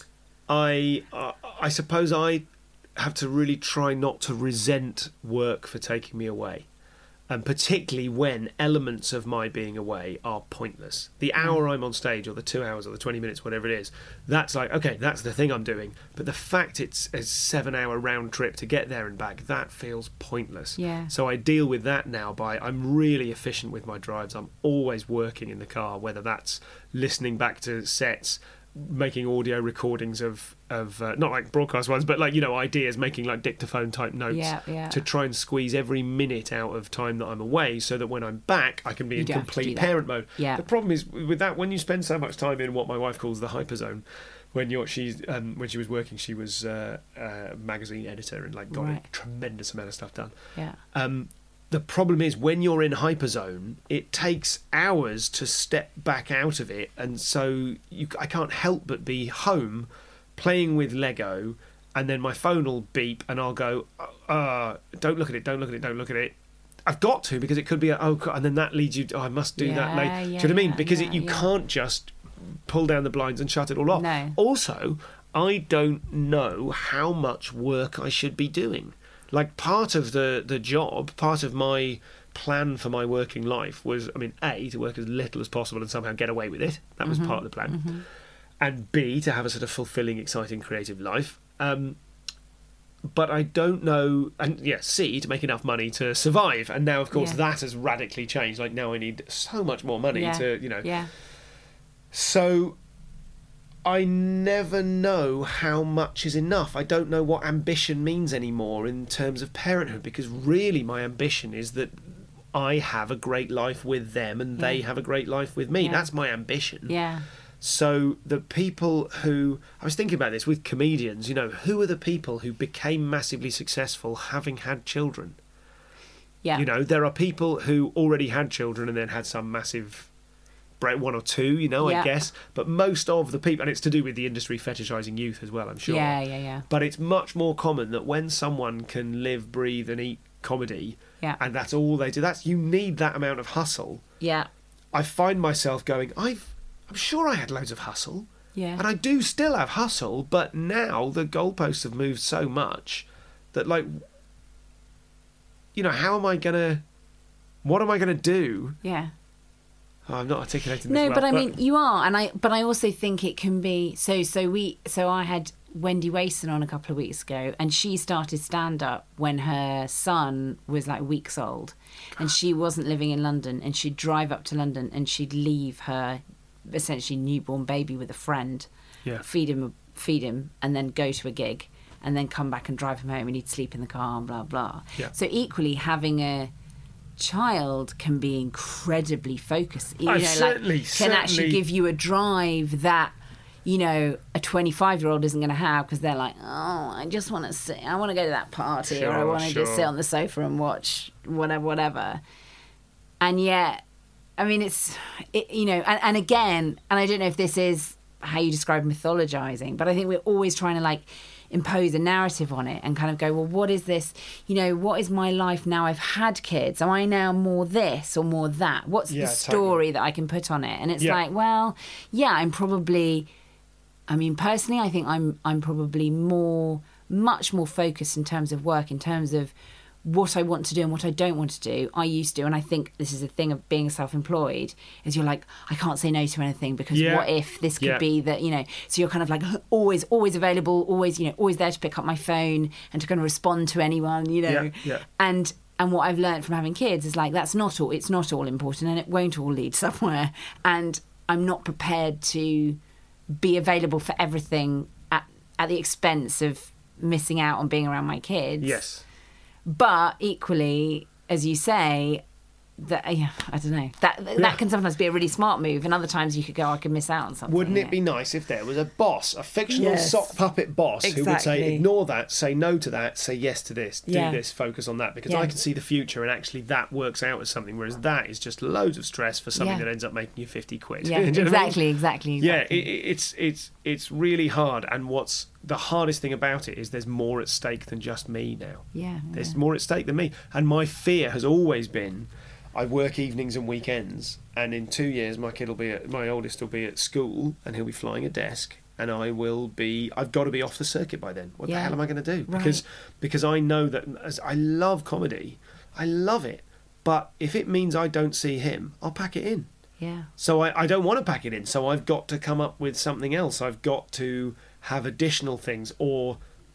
S1: I, I I suppose I have to really try not to resent work for taking me away. And particularly when elements of my being away are pointless. The hour I'm on stage, or the two hours, or the twenty minutes, whatever it is, that's like, okay, that's the thing I'm doing. But the fact it's a seven-hour round trip to get there and back, that feels pointless.
S2: Yeah.
S1: So I deal with that now by, I'm really efficient with my drives. I'm always working in the car, whether that's listening back to sets, making audio recordings of of uh, not like broadcast ones, but like, you know, ideas, making like dictaphone type notes
S2: Yeah, yeah.
S1: to try and squeeze every minute out of time that I'm away, so that when I'm back I can be
S2: You
S1: in
S2: don't have to do
S1: complete
S2: that.
S1: parent mode.
S2: Yeah.
S1: The problem is with that, when you spend so much time in what my wife calls the hyperzone, when you're she's um, when she was working, she was uh, a magazine editor and like got
S2: Right.
S1: a tremendous amount of stuff done.
S2: yeah.
S1: Um, the problem is when you're in hyperzone, it takes hours to step back out of it, and so you, I can't help but be home playing with Lego, and then my phone will beep and I'll go, uh, don't look at it, don't look at it, don't look at it. I've got to, because it could be a, oh, God, and then that leads you to, oh, I must do that
S2: Yeah,
S1: later.
S2: yeah,
S1: do you know what I mean?
S2: yeah,
S1: Because
S2: yeah,
S1: it, you
S2: yeah.
S1: can't just pull down the blinds and shut it all off.
S2: No.
S1: Also, I don't know how much work I should be doing. Like, part of the, the job, part of my plan for my working life was, I mean, A, to work as little as possible and somehow get away with it. That was
S2: Mm-hmm.
S1: part of the plan. And B, to have a sort of fulfilling, exciting, creative life. Um, but I don't know, and yeah, C, to make enough money to survive. And now, of course,
S2: Yeah.
S1: that has radically changed. Like, now I need so much more money
S2: yeah.
S1: to, you know.
S2: Yeah.
S1: So I never know how much is enough. I don't know what ambition means anymore in terms of parenthood, because really my ambition is that I have a great life with them and they
S2: Yeah.
S1: have a great life with me.
S2: Yeah.
S1: That's my ambition.
S2: Yeah.
S1: So the people who, I was thinking about this with comedians, you know, who are the people who became massively successful having had children?
S2: Yeah.
S1: You know, there are people who already had children and then had some massive break, one or two, you know,
S2: Yeah.
S1: I guess. But most of the people, and it's to do with the industry fetishizing youth as well, I'm sure.
S2: Yeah, yeah, yeah.
S1: But it's much more common that when someone can live, breathe, and eat comedy,
S2: Yeah.
S1: and that's all they do, that's you need that amount of hustle.
S2: Yeah.
S1: I find myself going, I've, I'm sure I had loads of hustle.
S2: Yeah.
S1: And I do still have hustle, but now the goalposts have moved so much that, like, you know, how am I gonna, what am I gonna do?
S2: Yeah.
S1: Oh, I'm not articulating this
S2: No,
S1: well,
S2: but I mean, you are, and I. But I also think it can be. So, so we. So I had Wendy Wason on a couple of weeks ago, and she started stand up when her son was like weeks old, and she wasn't living in London, and she'd drive up to London, and she'd leave her essentially newborn baby with a friend,
S1: Yeah.
S2: feed him, feed him, and then go to a gig, and then come back and drive him home, and he'd sleep in the car, and blah blah.
S1: Yeah.
S2: So equally, having a child can be incredibly focused. You
S1: I
S2: know,
S1: certainly-
S2: like, can actually
S1: certainly-
S2: give you a drive that, you know, a twenty-five-year-old isn't going to have, because they're like, oh, I just want to sit, I want to go to that party, or I
S1: Sure,
S2: want to just
S1: sure.
S2: sit on the sofa and watch whatever, whatever. And yet, I mean, it's, it, you know, and, and again, and I don't know if this is how you describe mythologizing, but I think we're always trying to like impose a narrative on it and kind of go, well, what is this, you know, what is my life now I've had kids? Am I now more this or more that? What's
S1: Yeah,
S2: the story
S1: totally.
S2: that I can put on it? And it's
S1: Yeah.
S2: like, well, yeah, I'm probably, I mean, personally, I think I'm I'm probably more, much more focused in terms of work, in terms of what I want to do and what I don't want to do. I used to, and I think this is a thing of being self-employed, is you're like, I can't say no to anything because
S1: Yeah.
S2: what if this could
S1: Yeah.
S2: be that, you know, so you're kind of like always, always available, always, you know, always there to pick up my phone and to kind of respond to anyone, you know.
S1: Yeah, yeah.
S2: And and what I've learned from having kids is like, that's not all, it's not all important and it won't all lead somewhere. And I'm not prepared to be available for everything at, at the expense of missing out on being around my kids.
S1: Yes.
S2: But equally, as you say, that yeah, I don't know. That that
S1: Yeah.
S2: can sometimes be a really smart move, and other times you could go, I could miss out on something.
S1: Wouldn't it
S2: yeah.
S1: be nice if there was a boss, a fictional
S2: Yes.
S1: sock puppet boss who would say,
S2: Exactly.
S1: ignore that, say no to that, say yes to this, do
S2: Yeah.
S1: this, focus on that, because
S2: Yeah.
S1: I can see the future and actually that works out as something, whereas that is just loads of stress for something
S2: Yeah.
S1: that ends up making you fifty quid.
S2: Yeah,
S1: Do you know what I mean?
S2: exactly, exactly,
S1: Yeah,
S2: exactly.
S1: it, it- it's it's it's really hard, and what's the hardest thing about it is there's more at stake than just me now.
S2: Yeah,
S1: There's
S2: yeah.
S1: more at stake than me, and my fear has always been, I work evenings and weekends, and in two years my kid will be at, my oldest will be at school, and he'll be flying a desk, and I will be I've got to be off the circuit by then. What the
S2: Yeah.
S1: hell am I going to do?
S2: Right.
S1: Because because I know that as I love comedy, I love it, but if it means I don't see him, I'll pack it in.
S2: Yeah.
S1: So I, I don't want to pack it in. So I've got to come up with something else. I've got to have additional things, or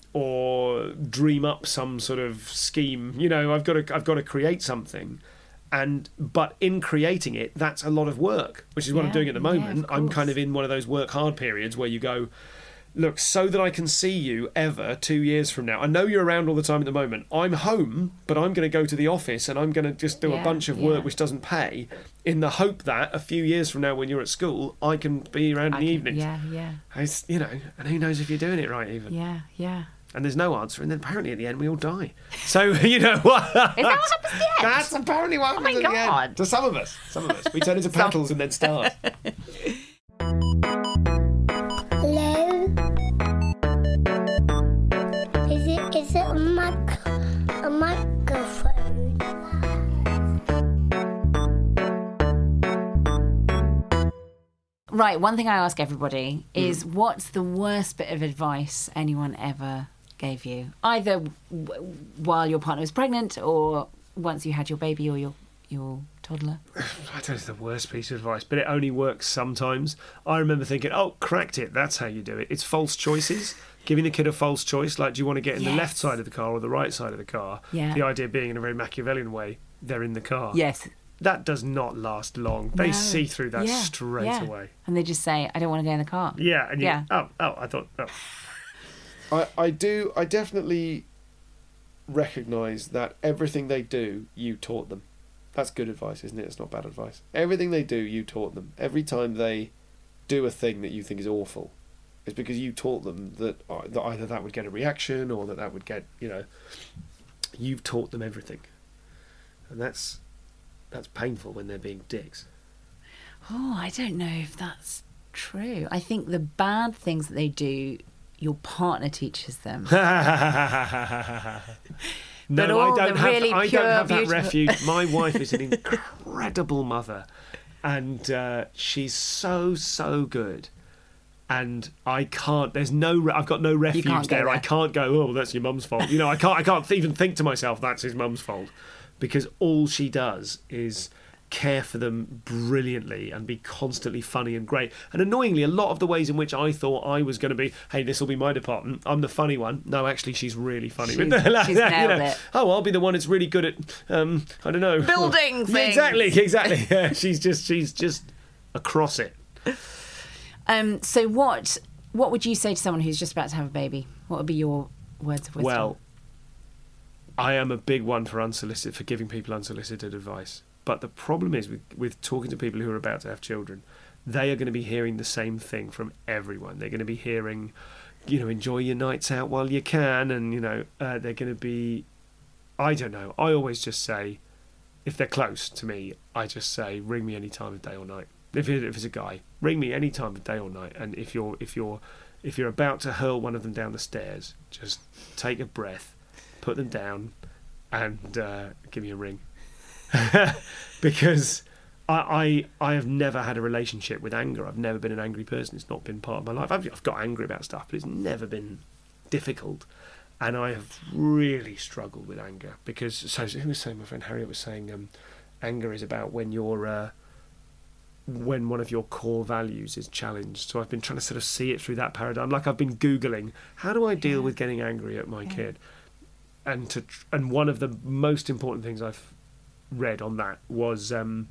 S1: or dream up some sort of scheme. You know, I've got to I've got to create something. And but in creating it, that's a lot of work, which is what I'm
S2: Yeah,
S1: doing at the
S2: yeah,
S1: moment.
S2: of
S1: I'm
S2: course.
S1: kind of in one of those work hard periods where you go, look, so that I can see you ever two years from now. I know you're around all the time at the moment. I'm home, but I'm going to go to the office and I'm going to just do
S2: Yeah,
S1: a bunch of work
S2: yeah.
S1: which doesn't pay, in the hope that a few years from now when you're at school, I can be around in
S2: I
S1: the
S2: can-
S1: evenings.
S2: Yeah, yeah,
S1: It's, you know, and who knows if you're doing it right even.
S2: yeah, yeah.
S1: And there's no answer, and then apparently at the end we all die. So, you know what?
S2: Is that what happens at the end?
S1: That's apparently what
S2: Oh my
S1: happens at the end.
S2: God.
S1: To some of us. Some of us. We turn into petals and then stars.
S3: Hello? Is it is it a mic a microphone?
S2: Right, one thing I ask everybody is what's the worst bit of advice anyone ever gave you? Either w- while your partner was pregnant or once you had your baby or your, your toddler?
S1: I don't know if it's the worst piece of advice, but it only works sometimes. I remember thinking, oh, cracked it. That's how you do it. It's false choices. Giving the kid a false choice, like do you want to get in the
S2: Yes.
S1: left side of the car or the right side of the car?
S2: Yeah.
S1: The idea being, in a very Machiavellian way, they're in the car.
S2: Yes.
S1: That does not last long. They
S2: No.
S1: see through that
S2: Yeah,
S1: straight
S2: yeah.
S1: away.
S2: And they just say, I don't want to go in the car.
S1: Yeah, and you,
S2: Yeah.
S1: oh, oh, I thought, oh. I, I do, I definitely recognise that everything they do, you taught them. That's good advice, isn't it? It's not bad advice. Everything they do, you taught them. Every time they do a thing that you think is awful, it's because you taught them that, uh, that either that would get a reaction or that that would get, you know, you've taught them everything. And that's that's painful when they're being dicks.
S2: Oh, I don't know if that's true. I think the bad things that they do, your partner teaches them.
S1: No,
S2: But all
S1: I don't
S2: the
S1: have.
S2: really
S1: I
S2: pure,
S1: don't have that
S2: beautiful-
S1: refuge. My wife is an incredible mother, and uh, she's so so good. And I can't. There's no. re- I've got no refuge
S2: can't go
S1: there. I
S2: there.
S1: can't go. Oh, that's your mum's fault. You know, I can't. I can't even think to myself that's his mum's fault, because all she does is care for them brilliantly and be constantly funny and great. And annoyingly, a lot of the ways in which I thought I was going to be, hey, this will be my department, I'm the funny one. No, actually, she's really funny.
S2: She's-
S1: Like
S2: she's
S1: that, you
S2: nailed
S1: know.
S2: it.
S1: Oh, I'll be the one that's really good at, um, I don't know,
S2: Building
S1: Yeah,
S2: things.
S1: exactly, exactly. Yeah, she's just, she's just across it.
S2: Um, so what what would you say to someone who's just about to have a baby? What would be your words of wisdom?
S1: Well, I am a big one for unsolicited, for giving people unsolicited advice. But the problem is with, with talking to people who are about to have children, they are going to be hearing the same thing from everyone. They're going to be hearing, you know, enjoy your nights out while you can. And, you know, uh, they're going to be, I don't know. I always just say, if they're close to me, I just say, ring me any time of day or night. If, it, if it's a guy, ring me any time of day or night. And if you're, if you're, if you're about to hurl one of them down the stairs, just take a breath, put them down, and uh, give me a ring. Because I, I I have never had a relationship with anger. I've never been an angry person. It's not been part of my life. I've, I've got angry about stuff, but it's never been difficult. And I have really struggled with anger because, so who was saying, my friend Harriet was saying, um, anger is about when you're, uh, when one of your core values is challenged. So I've been trying to sort of see it through that paradigm. Like I've been Googling, how do I deal
S2: Yeah.
S1: with getting angry at my
S2: Yeah.
S1: kid? And to tr- and one of the most important things I've read on that was um,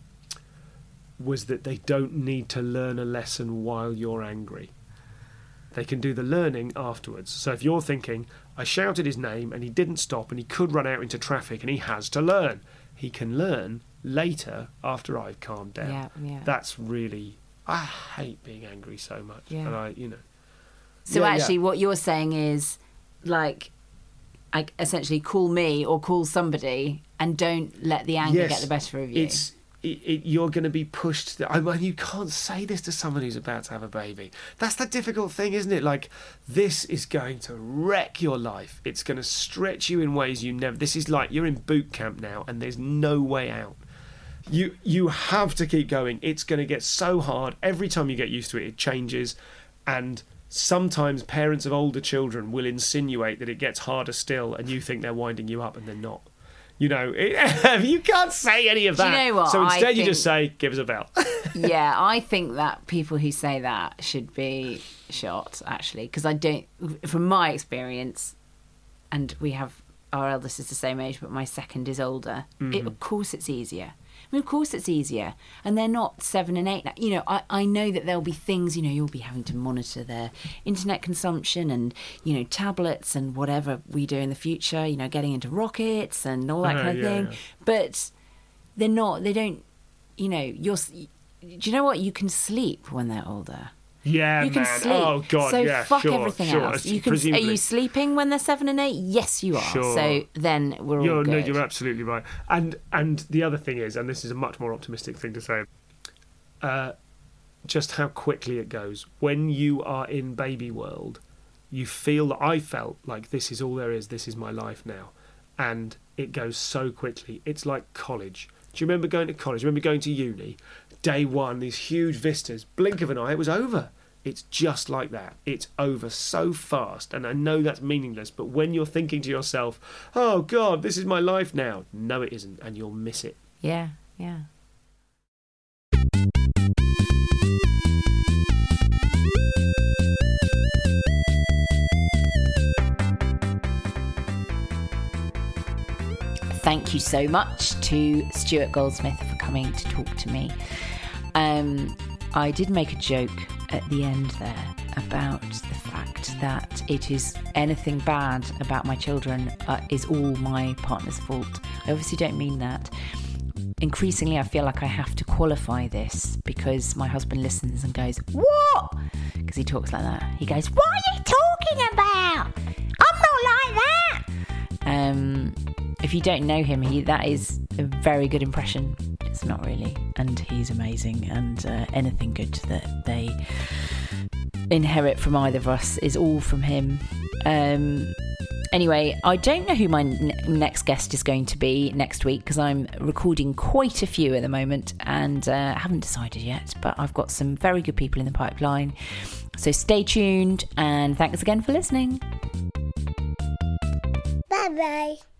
S1: was that they don't need to learn a lesson while you're angry. They can do the learning afterwards. So if you're thinking, I shouted his name and he didn't stop and he could run out into traffic and he has to learn, he can learn later after I've calmed down.
S2: Yeah, yeah.
S1: That's really, I hate being angry so much.
S2: Yeah.
S1: And I, you know.
S2: So
S1: Yeah,
S2: actually
S1: yeah.
S2: what you're saying is, like, I essentially call me or call somebody and don't let the anger
S1: Yes,
S2: get the better of you.
S1: It's it, it, you're going to be pushed. To, I mean, you can't say this to someone who's about to have a baby. That's the difficult thing, isn't it? Like, this is going to wreck your life. It's going to stretch you in ways you never. This is like you're in boot camp now, and there's no way out. You you have to keep going. It's going to get so hard. Every time you get used to it, it changes, and sometimes parents of older children will insinuate that it gets harder still, and you think they're winding you up, and they're not. You know, it, you can't say any of
S2: Do you
S1: that.
S2: know what?
S1: So instead,
S2: I
S1: you just
S2: think-
S1: say, "Give us a bell."
S2: Yeah, I think that people who say that should be shot, actually, because I don't, from my experience, and we have, our eldest is the same age, but my second is older, it, of course it's easier. I mean, of course it's easier. And they're not seven and eight now. You know, I, I know that there'll be things, you know, you'll be having to monitor their internet consumption and, you know, tablets and whatever we do in the future, you know, getting into rockets and all that
S1: Uh,
S2: kind of
S1: yeah,
S2: thing.
S1: yeah.
S2: But they're not, they don't, you know, you're, do you know what? You can sleep when they're older.
S1: Yeah,
S2: You can
S1: man.
S2: sleep.
S1: Oh God,
S2: so
S1: yeah,
S2: fuck
S1: sure,
S2: everything
S1: sure.
S2: else. You can.
S1: Presumably.
S2: Are you sleeping when they're seven and eight? Yes, you are.
S1: Sure.
S2: So then we're all
S1: You're, no,
S2: good.
S1: you're absolutely right. And and the other thing is, and this is a much more optimistic thing to say, uh, just how quickly it goes. When you are in baby world, you feel that I felt like this is all there is. This is my life now, and it goes so quickly. It's like college. Do you remember going to college? Do you remember going to uni? Day one, these huge vistas. Blink of an eye, it was over. It's just like that. It's over so fast. And I know that's meaningless, but when you're thinking to yourself, oh God, this is my life now. No, it isn't. And you'll miss it.
S2: Yeah, yeah. Thank you so much to Stuart Goldsmith for coming to talk to me. Um, I did make a joke at the end there about the fact that it is anything bad about my children uh, is all my partner's fault. I obviously don't mean that. Increasingly, I feel like I have to qualify this because my husband listens and goes, "What?" Because he talks like that. He goes, "What are you talking about? I'm not like that." Um, if you don't know him, he that is a very good impression. It's not really, and he's amazing. And uh, anything good that they inherit from either of us is all from him. Um, anyway, I don't know who my n- next guest is going to be next week because I'm recording quite a few at the moment and uh, haven't decided yet. But I've got some very good people in the pipeline. So stay tuned, and thanks again for listening.
S3: Bye bye.